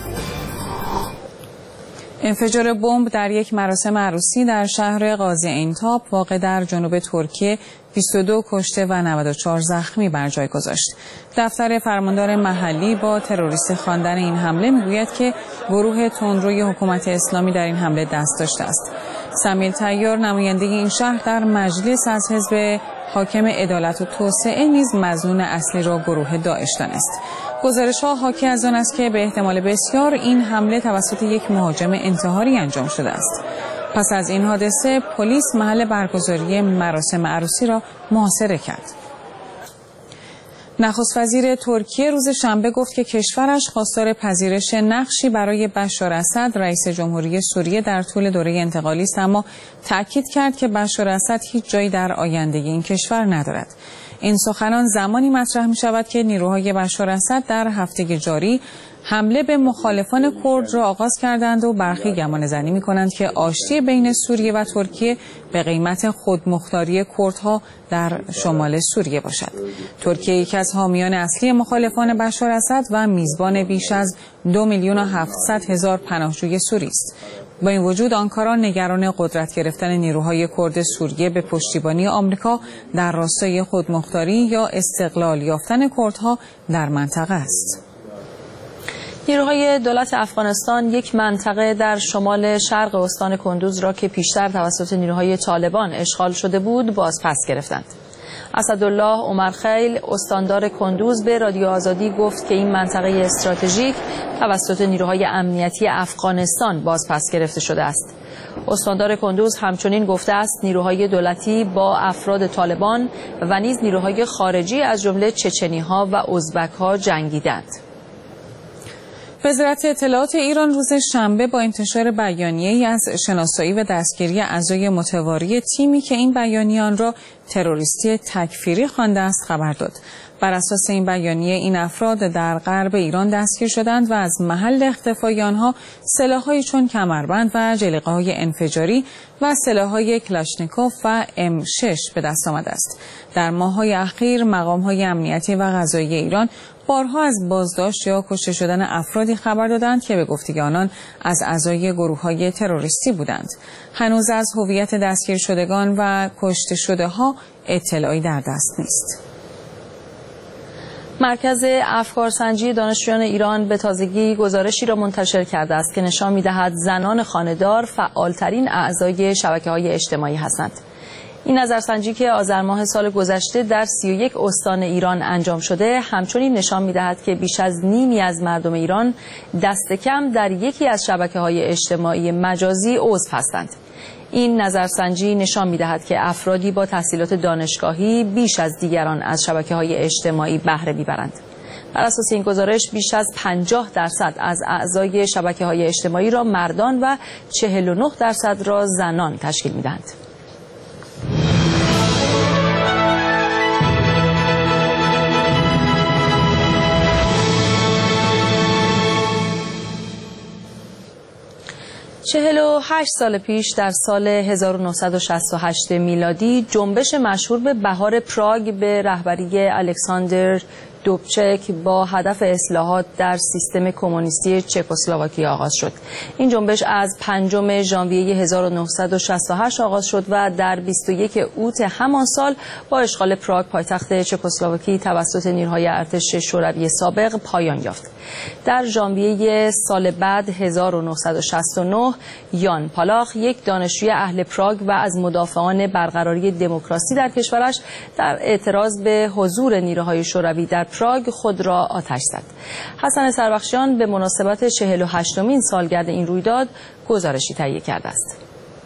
انفجار بمب در یک مراسم عروسی در شهر قاضی عین‌تاب واقع در جنوب ترکیه بیست و دو کشته و نود و چهار زخمی بر جای گذاشت. دفتر فرماندار محلی با تروریستی خواندن این حمله میگوید که گروه تندروی حکومت اسلامی در این حمله دست داشته است. سمیل طیار نماینده این شهر در مجلس از حزب حاکم عدالت و توسعه نیز مظنون اصلی را گروه داعش دانست. گزارش‌ها حاکی از آن است که به احتمال بسیار این حمله توسط یک مهاجم انتحاری انجام شده است. پس از این حادثه پلیس محل برگزاری مراسم عروسی را محاصره کرد. نخست وزیر ترکیه روز شنبه گفت که کشورش خواستار پذیرش نقشی برای بشار اسد رئیس جمهوری سوریه در طول دوره انتقالی است، اما تأکید کرد که بشار اسد هیچ جایی در آینده این کشور ندارد. این سخنان زمانی مطرح می شود که نیروهای بشار اسد در هفته جاری حمله به مخالفان کرد را آغاز کردند و برخی گمان زنی می کنند که آشتی بین سوریه و ترکیه به قیمت خودمختاری کردها در شمال سوریه باشد. ترکیه یکی از حامیان اصلی مخالفان بشار اسد و میزبان بیش از دو میلیون و هفتصد هزار پناهجوی سوری است. با این وجود آنکارا نگران قدرت گرفتن نیروهای کرد سوریه به پشتیبانی آمریکا در راستای خودمختاری یا استقلال یافتن کردها در منطقه است. نیروهای دولت افغانستان یک منطقه در شمال شرق استان کندوز را که پیشتر توسط نیروهای طالبان اشغال شده بود بازپس گرفتند. اسدالله عمرخیل استاندار کندوز به رادیو آزادی گفت که این منطقه استراتژیک توسط نیروهای امنیتی افغانستان بازپس گرفته شده است. استاندار کندوز همچنین گفته است نیروهای دولتی با افراد طالبان و نیز نیروهای خارجی از جمله چچنی‌ها و ازبک‌ها جنگیدند. وزارت اطلاعات ایران روز شنبه با انتشار بیانیه‌ای از شناسایی و دستگیری اعضای متواری تیمی که این بیانیه را تروریستی تکفیری خوانده است خبر داد. بر اساس این بیانیه این افراد در غرب ایران دستگیر شدند و از محل اختفای آنها سلاح‌هایی چون کمربند و جلیقه‌های انفجاری و سلاح‌های کلاشنیکوف و ام شش به دست آمده است. در ماه‌های اخیر مقام‌های امنیتی و قضایی ایران بارها از بازداشت یا کشته شدن افرادی خبر دادند که به گفته آنان از اعضای گروه‌های تروریستی بودند. هنوز از هویت دستگیر شدگان و کشته شده‌ها اطلاعی در دست نیست. مرکز افکارسنجی دانشجویان ایران به تازگی گزارشی را منتشر کرده است که نشان می‌دهد زنان خانه‌دار فعالترین اعضای شبکه‌های اجتماعی هستند. این نظرسنجی که آذر ماه سال گذشته در سی و یک استان ایران انجام شده همچنین نشان می‌دهد که بیش از نیمی از مردم ایران دست کم در یکی از شبکه‌های اجتماعی مجازی عضو هستند. این نظرسنجی نشان می‌دهد که افرادی با تحصیلات دانشگاهی بیش از دیگران از شبکه‌های اجتماعی بهره می‌برند. بر اساس این گزارش بیش از پنجاه درصد از اعضای شبکه‌های اجتماعی را مردان و چهل و نه درصد را زنان تشکیل می‌دهند. چهل و هشت سال پیش در سال هزار و نهصد و شصت و هشت میلادی جنبش مشهور به بهار پراگ به رهبری الکساندر دوبچک با هدف اصلاحات در سیستم کمونیستی چکسلواکی آغاز شد. این جنبش از پنجم ژانویه هزار و نهصد و شصت و هشت آغاز شد و در بیست و یک اوت همان سال با اشغال پراگ پایتخت چکسلواکی توسط نیروهای ارتش شوروی سابق پایان یافت. در ژانویه سال بعد هزار و نهصد و شصت و نه یان پالاخ، یک دانشجوی اهل پراگ و از مدافعان برقراری دموکراسی در کشورش، در اعتراض به حضور نیروهای شوروی در پراگ خود را آتش زد. حسن سربخشیان به مناسبت چهل و هشتمین سالگرد این رویداد گزارشی تهیه کرده است.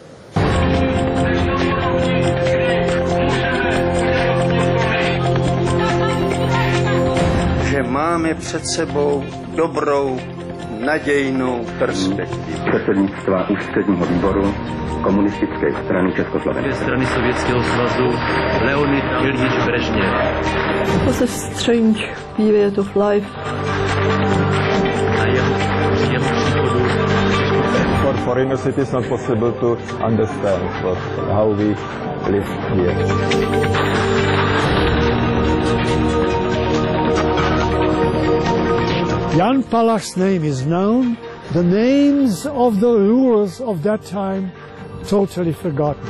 že máme před sebou dobrou, nadějnou perspektivu. Předsednictva ústředního výboru komunistické strany Československa. Strany Sovětského svazu Leonid Ilyich Brežněv. It was a strange period of life. For foreigners it is not possible to understand what, how we live here. Jan Palach's name is known, the names of the rulers of that time totally forgotten.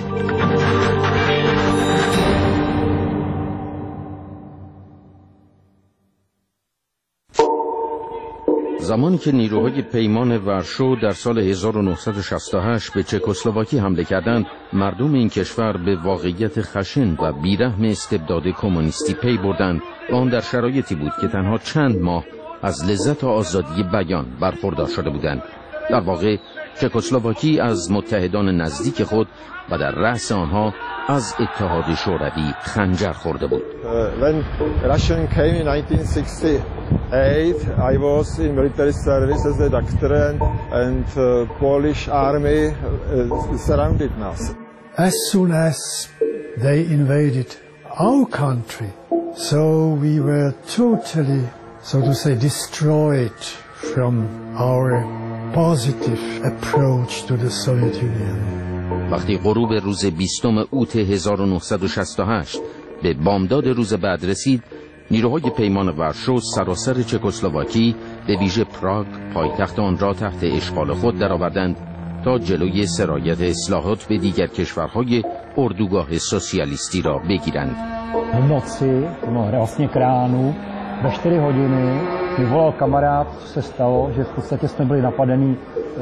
زمانی که نیروهای پیمان ورشو در سال هزار و نهصد و شصت و هشت به چکسلواکی حمله کردند، مردم این کشور به واقعیت خشن و بیرحم استبداد کمونیستی پی بردند و آن در شرایطی بود که تنها چند ماه از لذت و آزادی بیان برخوردار شده بودند. در واقع چکسلواکی از متحدان نزدیک خود و در رأس آنها از اتحاد شوروی خنجر خورده بود. When Russian came in nineteen sixty-eight, I was in military service as a doctor and, and uh, Polish army uh, surrounded us. As soon as they invaded our country, so we were totally, so to say, destroyed from our positive approach to the Soviet Union. وقتی غروب روز بیستم اوت هزار و نهصد و شصت و هشت به بامداد روز بعد رسید، نیروهای پیمان ورشو سراسر چکسلواکی به ویژه پراگ پایتخت آن را تحت اشغال خود درآوردند تا جلوی سرایت اصلاحات به دیگر کشورهای اردوگاه سوسیالیستی را بگیرند. V noci, no vlastně k ránu, ve čtyři hodiny mi volal kamarád, co se stalo, že v podstatě jsme byli napadení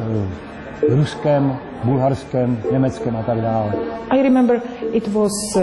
Ruskem, Bulharskem, Německem a tak dále. I remember it was uh,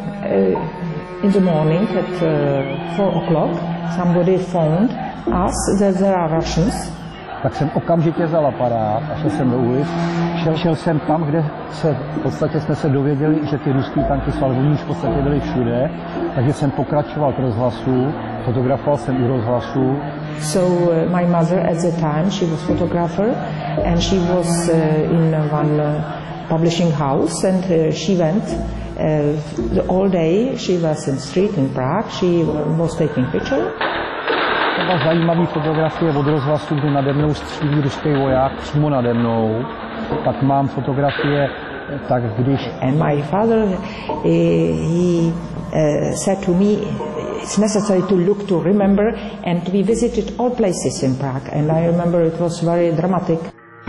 uh, in the morning at uh, four o'clock. Somebody phoned us that there are Russians. Tak jsem okamžitě vzal aparát a šel jsem do ulic. Šel, šel jsem tam, kde se v podstatě jsme se dověděli, že ty ruský tanky jsou, ale oni už v podstatě byli všude. Takže jsem pokračoval k rozhlasu, fotografoval jsem u rozhlasu. So uh, my mother at the time, she was photographer and she was uh, in one uh, publishing house and uh, she went uh, the all day. She was in street in Prague. She was taking picture. Byla zajímavý fotografie od rozhlasu, kdy nade mnou střílí ruský voják přímo nade mnou. Pak mám fotografie, tak když... And my father, uh, he uh, said to me, it's necessary to look to remember, and we visited all places in Prague, and I remember it was very dramatic.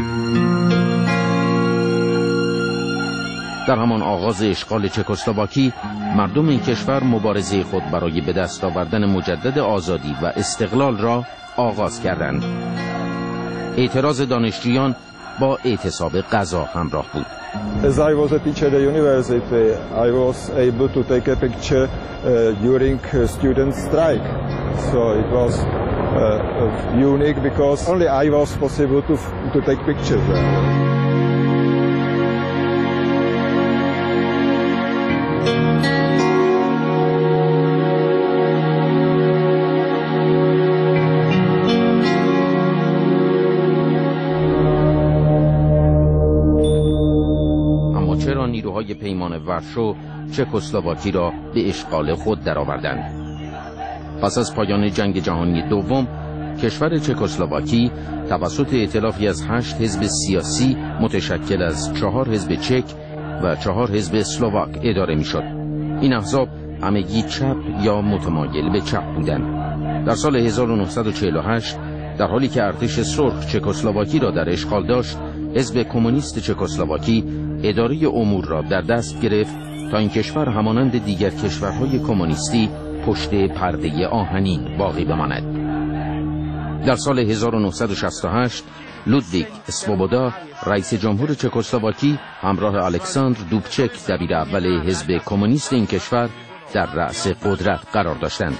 در همان آغاز اشغال چکسلواکی، مردم این کشور مبارزه خود برای به دست آوردن مجدد آزادی و استقلال را آغاز کردند. اعتراض دانشجویان با اعتصاب غذا همراه بود. As I was a teacher at the university, I was able to take a picture uh, during a student strike. So it was uh, unique because only I was possible to to take pictures there. نیروهای پیمان ورشو چکسلواکی را به اشغال خود درآوردند. پس از پایان جنگ جهانی دوم، کشور چکسلواکی توسط ائتلافی از هشت حزب سیاسی متشکل از چهار حزب چک و چهار حزب اسلواک اداره میشد. این احزاب همگی چپ یا متمایل به چپ بودند. در سال هزار و نهصد و چهل و هشت، در حالی که ارتش سرخ چکسلواکی را در اشغال داشت، حزب کمونیست چکسلواکی اداره امور را در دست گرفت تا این کشور همانند دیگر کشورهای کمونیستی پشت پرده آهنین باقی بماند. در سال هزار و نهصد و شصت و هشت لودویگ اسوبودا رئیس جمهور چکسلواکی همراه الکساندر دوبچک دبیر اول حزب کمونیست این کشور در رأس قدرت قرار داشتند.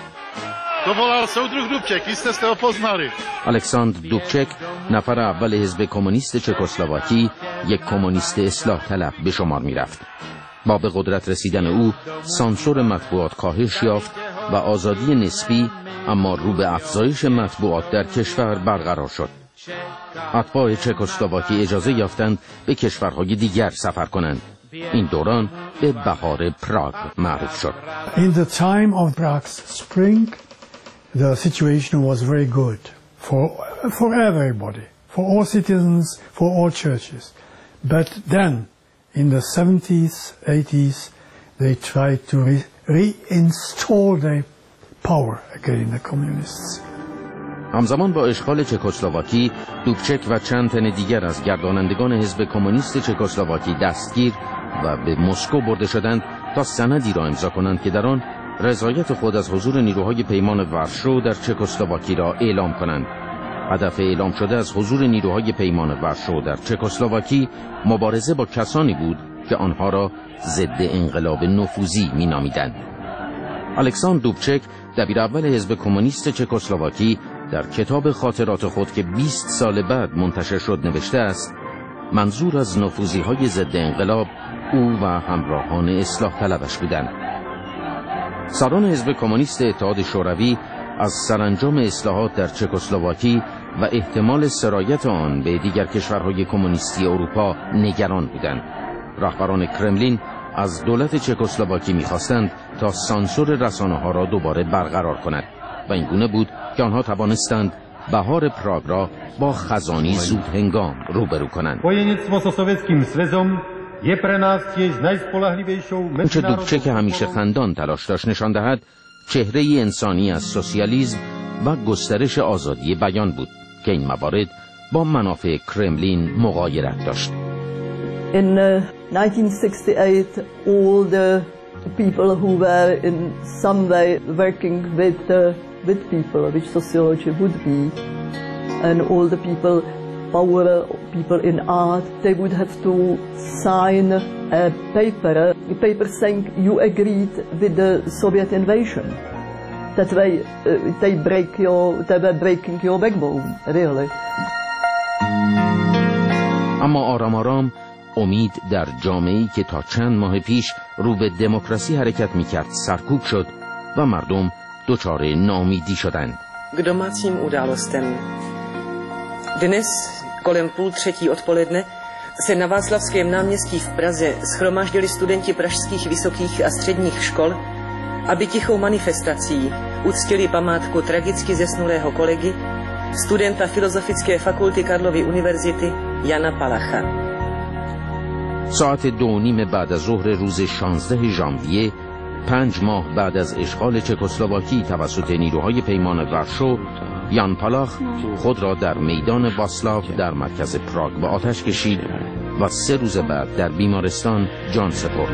الکساندر دوبچک نفر اول حزب کمونیست چکسلواکی یک کمونیست اصلاح طلب به شمار می رفت. با به قدرت رسیدن او سانسور مطبوعات کاهش یافت و آزادی نسبی اما رو به افزایش مطبوعات در کشور برقرار شد. اتباع چکسلواکی اجازه یافتند به کشورهای دیگر سفر کنند. این دوران به بهار پراگ معروف شد. In the time of Prague's spring, the situation was very good for for everybody, for all citizens, for all churches. But then, in the seventies, eighties, they tried to re reinstall their power again, the communists. همزمان با اشغال چکسلواکی، دوبچک و چند تن دیگر از گردانندگان حزب کمونیست چکسلواکی دستگیر و به مسکو برده شدند تا سندی را امضا کنند که در آن رضایت خود از حضور نیروهای پیمان ورشو در چکسلواکی را اعلام کنند. هدف اعلام شده از حضور نیروهای پیمان ورشو در چکسلواکی مبارزه با کسانی بود که آنها را ضد انقلاب نفوذی می‌نامیدند. الکساندر دوبچک دبیر اول حزب کمونیست چکسلواکی در کتاب خاطرات خود که بیست سال بعد منتشر شد نوشته است: منظور از نفوذی‌های ضد انقلاب او و همراهان اصلاح طلبش بودند. سران حزب کمونیست اتحاد شوروی از سرانجام اصلاحات در چکسلواکی و احتمال سرایت آن به دیگر کشورهای کمونیستی اروپا نگران بودند. رهبران کرملین از دولت چکسلواکی می‌خواستند تا سانسور رسانه‌ها را دوباره برقرار کند و این گونه بود که آنها توانستند بهار پراگ را با خزانی زود هنگام روبرو کنند. اونچه دوبچک همیشه خندان تلاش داشت نشان دهد چهره انسانی از سوسیالیسم و گسترش آزادی بیان بود که این موارد با منافع کرملین مغایرت داشت. In uh, nineteen sixty-eight, all the people who were in some way working with uh, with people, which sociology would be, and all the people, power people in art, they would have to sign a paper, a paper saying you agreed with the Soviet invasion. That way, uh, they break your, they were breaking your backbone, really. اما آرام آرام امید در جامعه‌ای که تا چند ماه پیش رو به دموکراسی حرکت می‌کرد سرکوب شد و مردم دچار ناامیدی شدند. K domácím událostem. Dnes kolem půl třetí odpoledne se na Václavském náměstí v Praze shromáždili studenti pražských vysokých a středních škol, aby tichou manifestací uctili památku tragicky zesnulého kolegy, studenta Filozofické fakulty Karlovy univerzity Jana Palacha. ساعت دو نیم بعد از ظهر روز شانزده ژانویه، پنج ماه بعد از اشغال چکسلواکی توسط نیروهای پیمان ورشو، یان پالاخ خود را در میدان واسلاو در مرکز پراگ به آتش کشید و سه روز بعد در بیمارستان جان سپرد.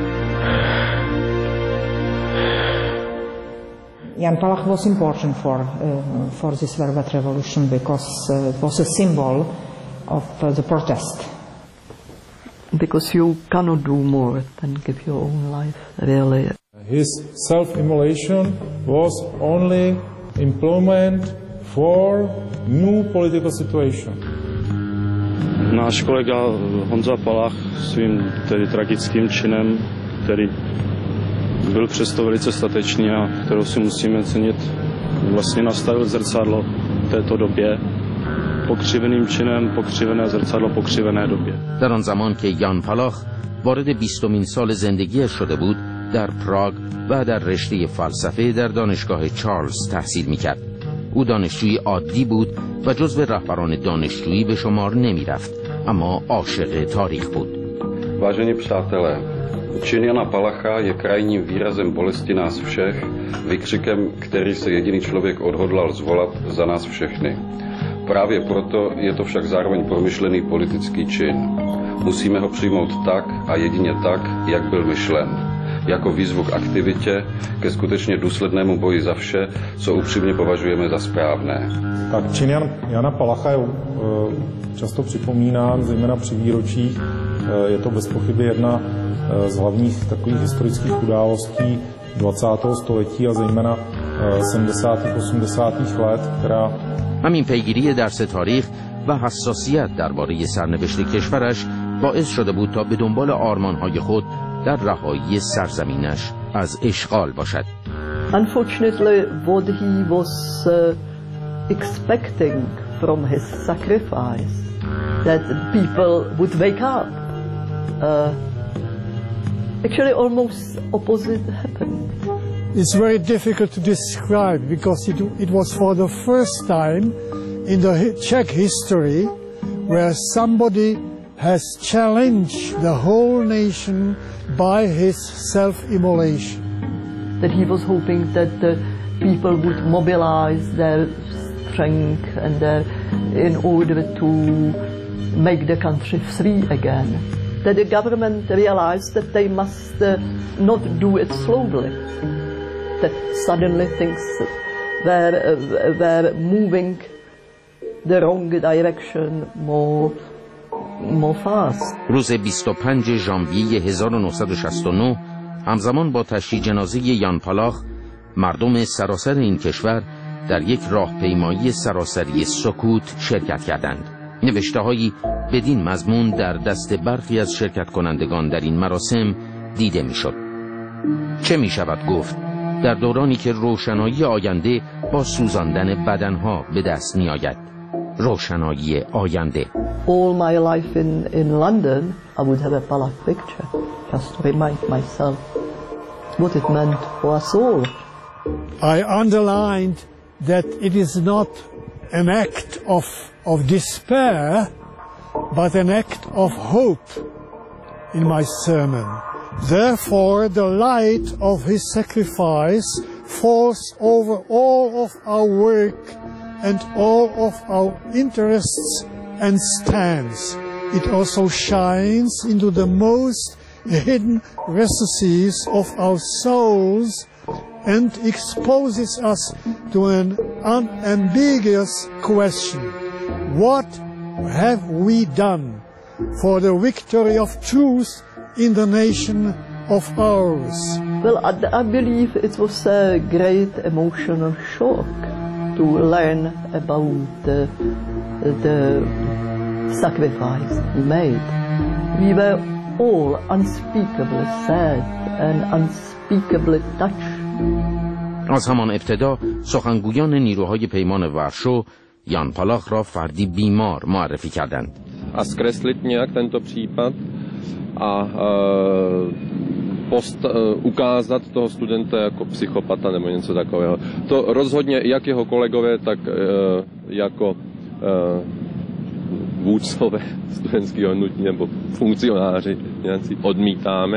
Jan Palach was important for uh, for this Velvet Revolution because uh, it was a symbol of uh, the protest. Because you cannot do more than give your own life, really. His self-immolation was only employment for new political situation. Náš kolega Honza Palach svým tedy tragickým činem, který byl přesto velice statečný a kterou si musíme cenit, vlastně nastavil zrcadlo této době. پokřiveným činem pokřivené zrcadlo pokřivené době. در آن زمان که یان پالاخ وارد بیستمین سال زندگیش شده بود، در پراگ و در رشته فلسفه در دانشگاه چارلز تحصیل میکرد. او دانشجوی عادی بود و جزو رهبران دانشجویی به شمار نمیرفت، اما عاشق تاریخ بود. Vážení přátelé, čin Jana Palacha je krajním výrazem bolesti nás všech, vykřikem, který se jediný člověk odhodlal zvolat za nás všechny. Právě proto je to však zároveň promyšlený politický čin. Musíme ho přijmout tak a jedině tak, jak byl myšlen. jako výzvu k aktivitě, ke skutečně důslednému boji za vše, co upřímně považujeme za správné. Tak čin Jan, Jana Palacha je často připomínán, zejména při výročích. Je to bez pochyby jedna z hlavních takových historických událostí dvacátého století a zejména sedmdesátých osmdesátých let, která همین پیگیری درس تاریخ و حساسیت درباره سرنوشت کشورش باعث شده بود تا به دنبال آرمان‌های خود در رهایی سرزمینش از اشغال باشد. Unfortunately, what he was uh, expecting from his sacrifice, that people would wake up. Uh, actually, almost opposite happened. It's very difficult to describe because it, it was for the first time in the Czech history where somebody has challenged the whole nation by his self-immolation. That he was hoping that the people would mobilize their strength and their, in order to make the country free again. That the government realized that they must uh, not do it slowly. That suddenly things were, uh, were moving the wrong direction more, more fast. روز بیست و پنجم ژانویه هزار و نهصد و شصت و نه همزمان با تشییع جنازه یان پالاخ مردم سراسر این کشور در یک راهپیمایی سراسری سکوت شرکت کردند. نوشته‌هایی بدین مضمون در دست برخی از شرکت کنندگان در این مراسم دیده می‌شد. چه می‌شود گفت در دورانی که روشنایی آینده با سوزاندن بدنها به دست می‌آید؟ روشنایی آینده. All my life in in London, I would have a Palach picture just to remind myself what it meant for us all. I underlined that it is not an act of of despair, but an act of hope in my sermon. Therefore, the light of his sacrifice falls over all of our work and all of our interests and stands. It also shines into the most hidden recesses of our souls and exposes us to an unambiguous question. What have we done for the victory of truth in the nation of ours? Well, I, I believe it was a great emotional shock to learn about the, the sacrifice he made. We were all unspeakably sad and unspeakably touched. از همان ابتدا سخنگویان نیروهای پیمان ورشو یان پالاخ را فردی بیمار معرفی کردند. A zkreslit nějak tento případ a uh, post, uh, ukázat toho studenta jako psychopata nebo něco takového. To rozhodně jak jeho kolegové, tak uh, jako uh, vůdcové studentského hnutí nebo funkcionáři nějací odmítáme.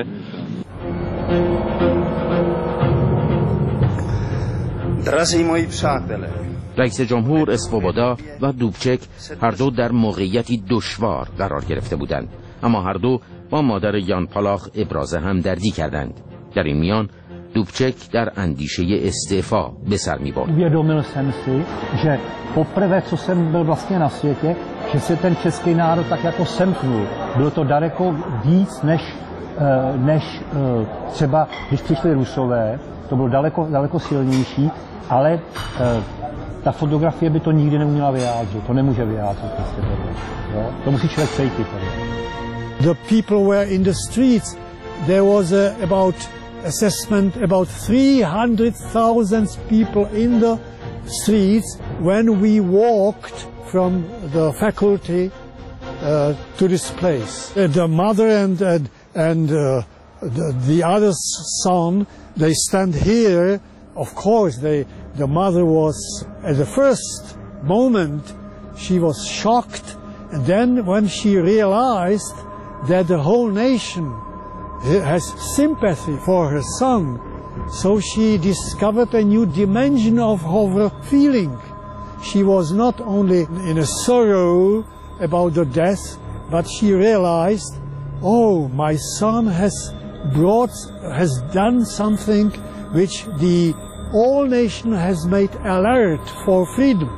Drazí moji přátelé, رئیس جمهور اسوبودا و دوبچک هر دو در موقعیتی دشوار قرار گرفته بودند، اما هر دو با مادر یان پالاخ ابراز همدردی کردند. در این میان دوبچک در اندیشه استعفا به سر می‌برد. Uvědomil jsem si, že poprvé, co jsem byl vlastně na světě, že se ten český národ tak jako semknul. Bylo to daleko víc než, než třeba, když přišli Rusové, to bylo daleko, daleko silnější, ale ta fotografie by to nikdy neuměla vyjádřit, to nemůže vyjádřit. Jo? To musí člověk cítit. The people were in the streets. There was a, about assessment about three hundred thousand people in the streets when we walked from the faculty uh, to this place. Uh, the mother and and, and uh, the, the other son, they stand here. Of course, they, the mother was, at the first moment, she was shocked. And then when she realized that the whole nation has sympathy for her son, so she discovered a new dimension of, of her feeling. She was not only in a sorrow about the death, but she realized, oh, my son has brought, has done something which the all nation has made alert for freedom.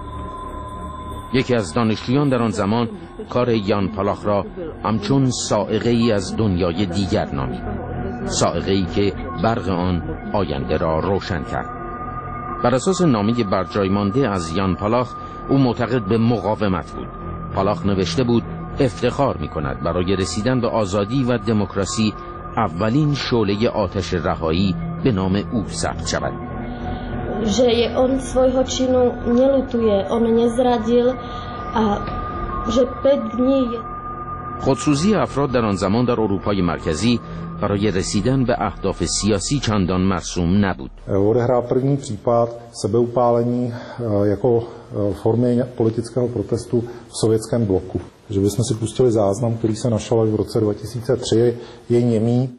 یکی از دانشجویان در آن زمان کار یان پالاخ را همچون صاعقه ای از دنیای دیگر نامید، صاعقه ای که برق آن آینده را روشن کرد. بر اساس نامه برجای مانده از یان پالاخ، او معتقد به مقاومت بود. پالاخ نوشته بود افتخار می کند برای رسیدن به آزادی و دموکراسی اولین شعله آتش رهایی به نام او ثبت شود. Že je on svojho činu nelutuje, on nezradil a že päť dní je... خودسوزی افراد در آن زمان در اروپای مرکزی برای رسیدن به اهداف سیاسی چندان مرسوم نبود. Odehrál první případ sebeupálení jako formy politického protestu v sovětském bloku. Že bychom si pustili záznam, který se našel v roce dva tisíce tři, je němý.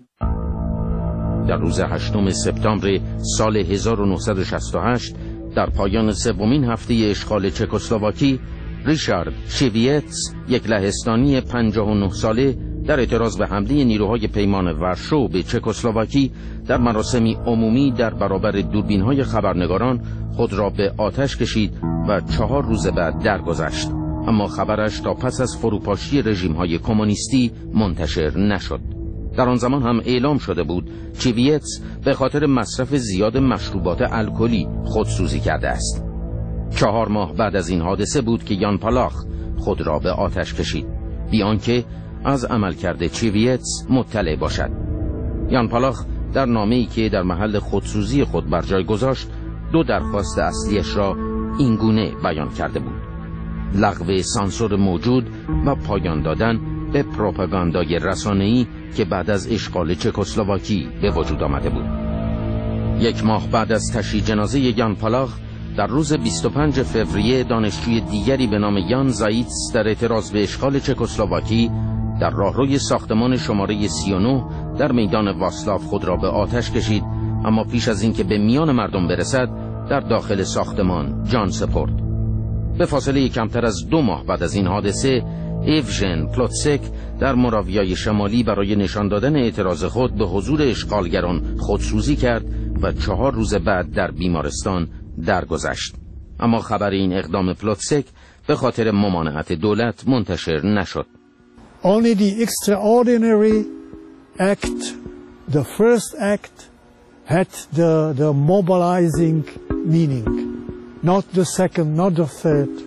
در روز هشتم سپتامبر سال هزار و نهصد و شصت و هشت در پایان سومین هفته اشغال چکسلواکی، ریشارد شیویتس، یک لهستانی پنجاه و نه ساله، در اعتراض به حمله نیروهای پیمان ورشو به چکسلواکی در مراسمی عمومی در برابر دوربین‌های خبرنگاران خود را به آتش کشید و چهار روز بعد درگذشت. اما خبرش تا پس از فروپاشی رژیم‌های کمونیستی منتشر نشد. در آن زمان هم اعلام شده بود چیویتس به خاطر مصرف زیاد مشروبات الکلی خودسوزی کرده است. چهار ماه بعد از این حادثه بود که یان پالاخ خود را به آتش کشید، بی آنکه از عملکرد چیویتس مطلع باشد. یان پالاخ در نامه‌ای که در محل خودسوزی خود بر جای گذاشت، دو درخواست اصلیش را اینگونه بیان کرده بود: لغو سانسور موجود و پایان دادن به پروپاگاندای رسانه‌ای که بعد از اشغال چکسلواکی به وجود آمده بود. یک ماه بعد از تشییع جنازه یان پالاخ، در روز بیست و پنجم فوریه، دانشجوی دیگری به نام یان زایتس در اعتراض به اشغال چکسلواکی در راهروی ساختمان شماره سی و نه در میدان واسلاف خود را به آتش کشید، اما پیش از اینکه به میان مردم برسد در داخل ساختمان جان سپرد. به فاصله کمتر از دو ماه بعد از این حادثه، ایوژن پلوتسک در موراویای شمالی برای نشان دادن اعتراض خود به حضور اشغالگران خودسوزی کرد و چهار روز بعد در بیمارستان درگذشت. اما خبر این اقدام پلوتسک به خاطر ممانعت دولت منتشر نشد. Only the extraordinary act, the first act, had the, the mobilizing meaning. Not the second, not the third.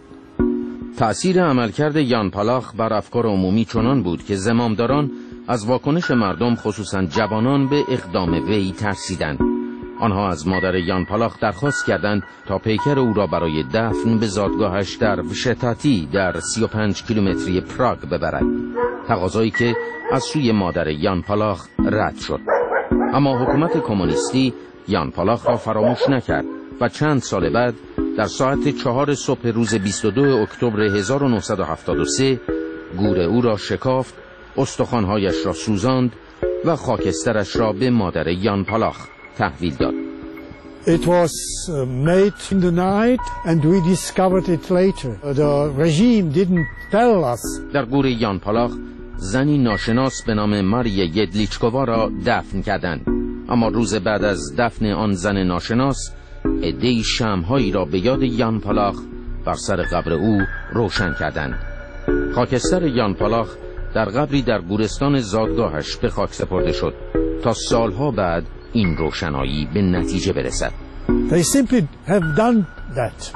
تأثیر عملکرد یان پالاخ بر افکار عمومی چنان بود که زمامداران از واکنش مردم، خصوصا جوانان، به اقدام وی ترسیدند. آنها از مادر یان پالاخ درخواست کردند تا پیکر او را برای دفن به زادگاهش در وشتاتی در سی و پنج کیلومتری پراگ ببرد، تقاضایی که از سوی مادر یان پالاخ رد شد. اما حکومت کمونیستی یان پالاخ را فراموش نکرد و چند سال بعد در ساعت چهار صبح روز بیست و دوم اکتبر هزار و نهصد و هفتاد و سه گور او را شکافت، استخوان‌هایش را سوزاند و خاکسترش را به مادر یان پالاخ تحویل داد. It was made in the night and we discovered it later. The regime didn't tell us. در گور یان پالاخ زنی ناشناس به نام ماریا یدلیچکووا را دفن کردند، اما روز بعد از دفن آن زن ناشناس عده‌ای شمع‌هایی را به یاد یان پالاخ بر سر قبر او روشن کردند. خاکستر یان پالاخ در قبری در گورستان زادگاهش به خاک سپرده شد تا سالها بعد این روشنایی به نتیجه برسد. They simply have done that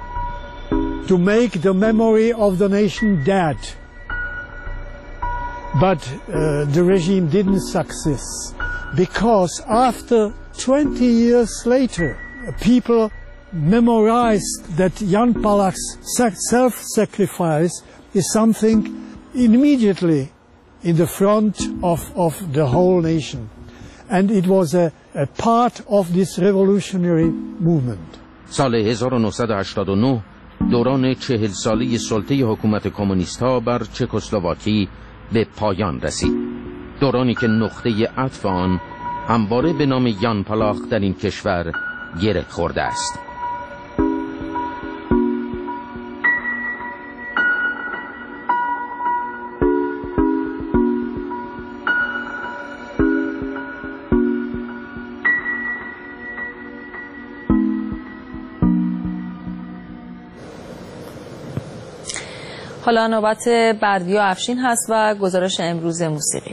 to make the memory of the nation dead. But uh, the regime didn't succeed because after twenty years later people memorized that Jan Palach's self-sacrifice is something immediately in the front of, of the whole nation. And it was a, a part of this revolutionary movement. سال هزار و نهصد و هشتاد و نه دوران چهل سالی سلطه حکومت کمونیست‌ها بر چکسلواکی به پایان رسید. دورانی که نقطه عطف آن همواره به نام یان پالاخ در این کشور گره خورده است. حالا نوبت بردیا افشین هست و گزارش امروز موسیقی.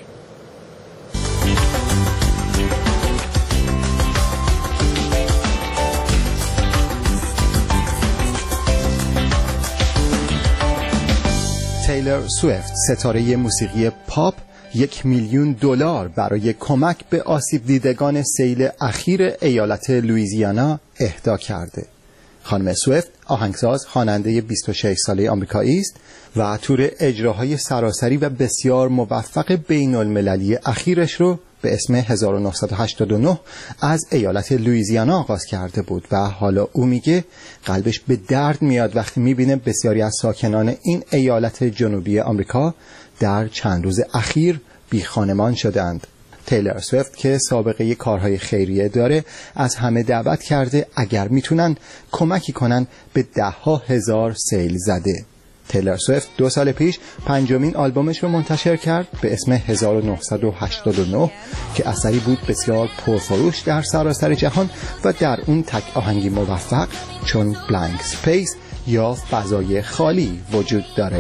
تیلر سویفت ستاره موسیقی پاپ یک میلیون دلار برای کمک به آسیب دیدگان سیل اخیر ایالت لوئیزیانا اهدا کرده. خانم سویفت آهنگساز خواننده بیست و شش ساله آمریکایی است و تور اجراهای سراسری و بسیار موفق بین المللی اخیرش رو به اسم هزار و نهصد و هشتاد و نه از ایالت لوئیزیانا آغاز کرده بود و حالا او میگه قلبش به درد میاد وقتی میبینه بسیاری از ساکنان این ایالت جنوبی آمریکا در چند روز اخیر بی خانمان شدند. تیلر سویفت که سابقه کارهای خیریه داره از همه دعوت کرده اگر میتونن کمکی کنن به ده ها هزار سیل زده. تیلر سویفت دو سال پیش پنجمین آلبومش رو منتشر کرد به اسم هزار و نهصد و هشتاد و نه که اثری بود بسیار پرفروش در سراسر جهان و در اون تک آهنگی موفق چون بلانک سپیس یا فضای خالی وجود داره.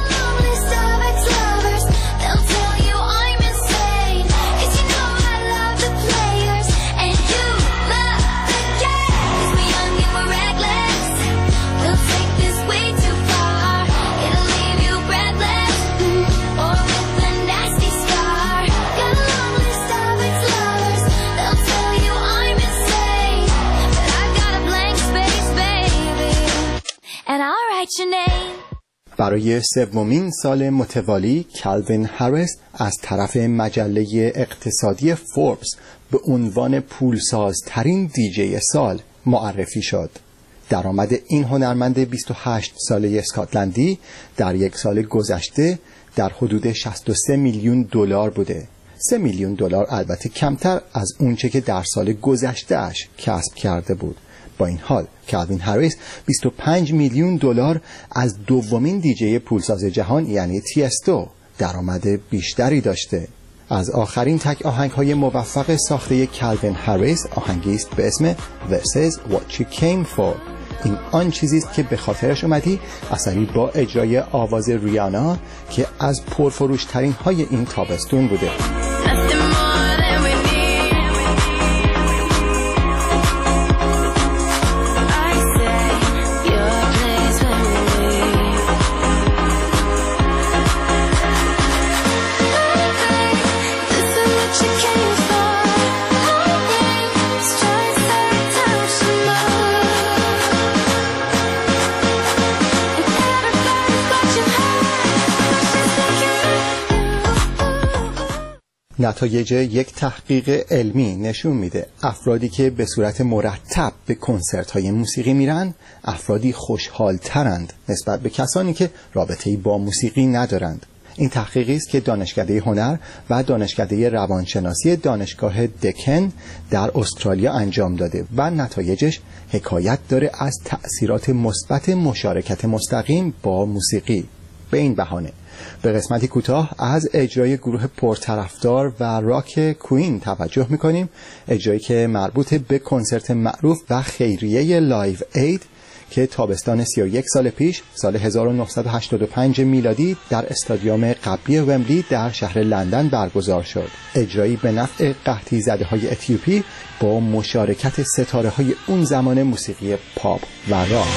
برای سومین سال متوالی کالوین هریس از طرف مجله اقتصادی فوربس به عنوان پولسازترین دیجی سال معرفی شد. درآمد این هنرمند بیست و هشت ساله اسکاتلندی در یک سال گذشته در حدود شصت و سه میلیون دلار بوده. سه میلیون دلار البته کمتر از اونچه که در سال گذشته‌اش کسب کرده بود. با این حال کالوین هریس بیست و پنج میلیون دلار از دومین دیجی پولساز جهان یعنی تیستو درآمد بیشتری داشته. از آخرین تک آهنگ‌های موفق ساخته کالوین هریس آهنگی است به اسم This is what you came for. این آن چیزی است که به خاطرش اومدی، اثری با اجرای آواز ریانا که از پرفروش‌ترین های این تابستون بوده. نتایج یک تحقیق علمی نشون میده افرادی که به صورت مرتب به کنسرت‌های موسیقی میرن افرادی خوشحال‌ترند نسبت به کسانی که رابطه‌ای با موسیقی ندارند. این تحقیقی است که دانشکده هنر و دانشکده روانشناسی دانشگاه دکن در استرالیا انجام داده و نتایجش حکایت داره از تأثیرات مثبت مشارکت مستقیم با موسیقی. به این بهانه به قسمتی کوتاه از اجرای گروه پرطرفدار و راک کوین توجه میکنیم، اجرایی که مربوط به کنسرت معروف و خیریه لایو اید که تابستان سی و یک سال پیش سال هزار و نهصد و هشتاد و پنج میلادی در استادیوم قبلی ومبلی در شهر لندن برگزار شد. اجرایی به نفع قحطی زده های اتیوپی با مشارکت ستاره های اون زمان موسیقی پاپ و راک.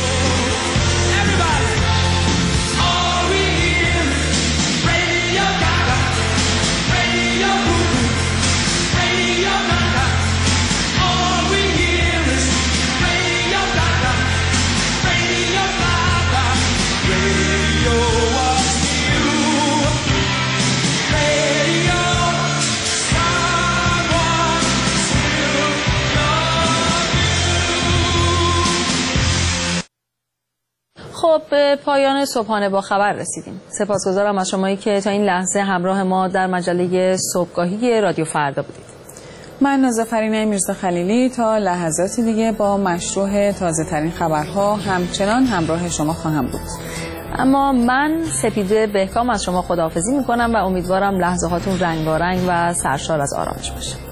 خب به پایان صبحانه با خبر رسیدیم. سپاسگزارم از شمایی که تا این لحظه همراه ما در مجله صبحگاهی رادیو فردا بودید. من نازافرین میرزا خلیلی تا لحظاتی دیگه با مشروع تازه ترین خبرها همچنان همراه شما خواهم بود. اما من سپیده بهکام از شما خداحافظی میکنم و امیدوارم لحظه هاتون رنگارنگ و سرشار از آرامش باشه.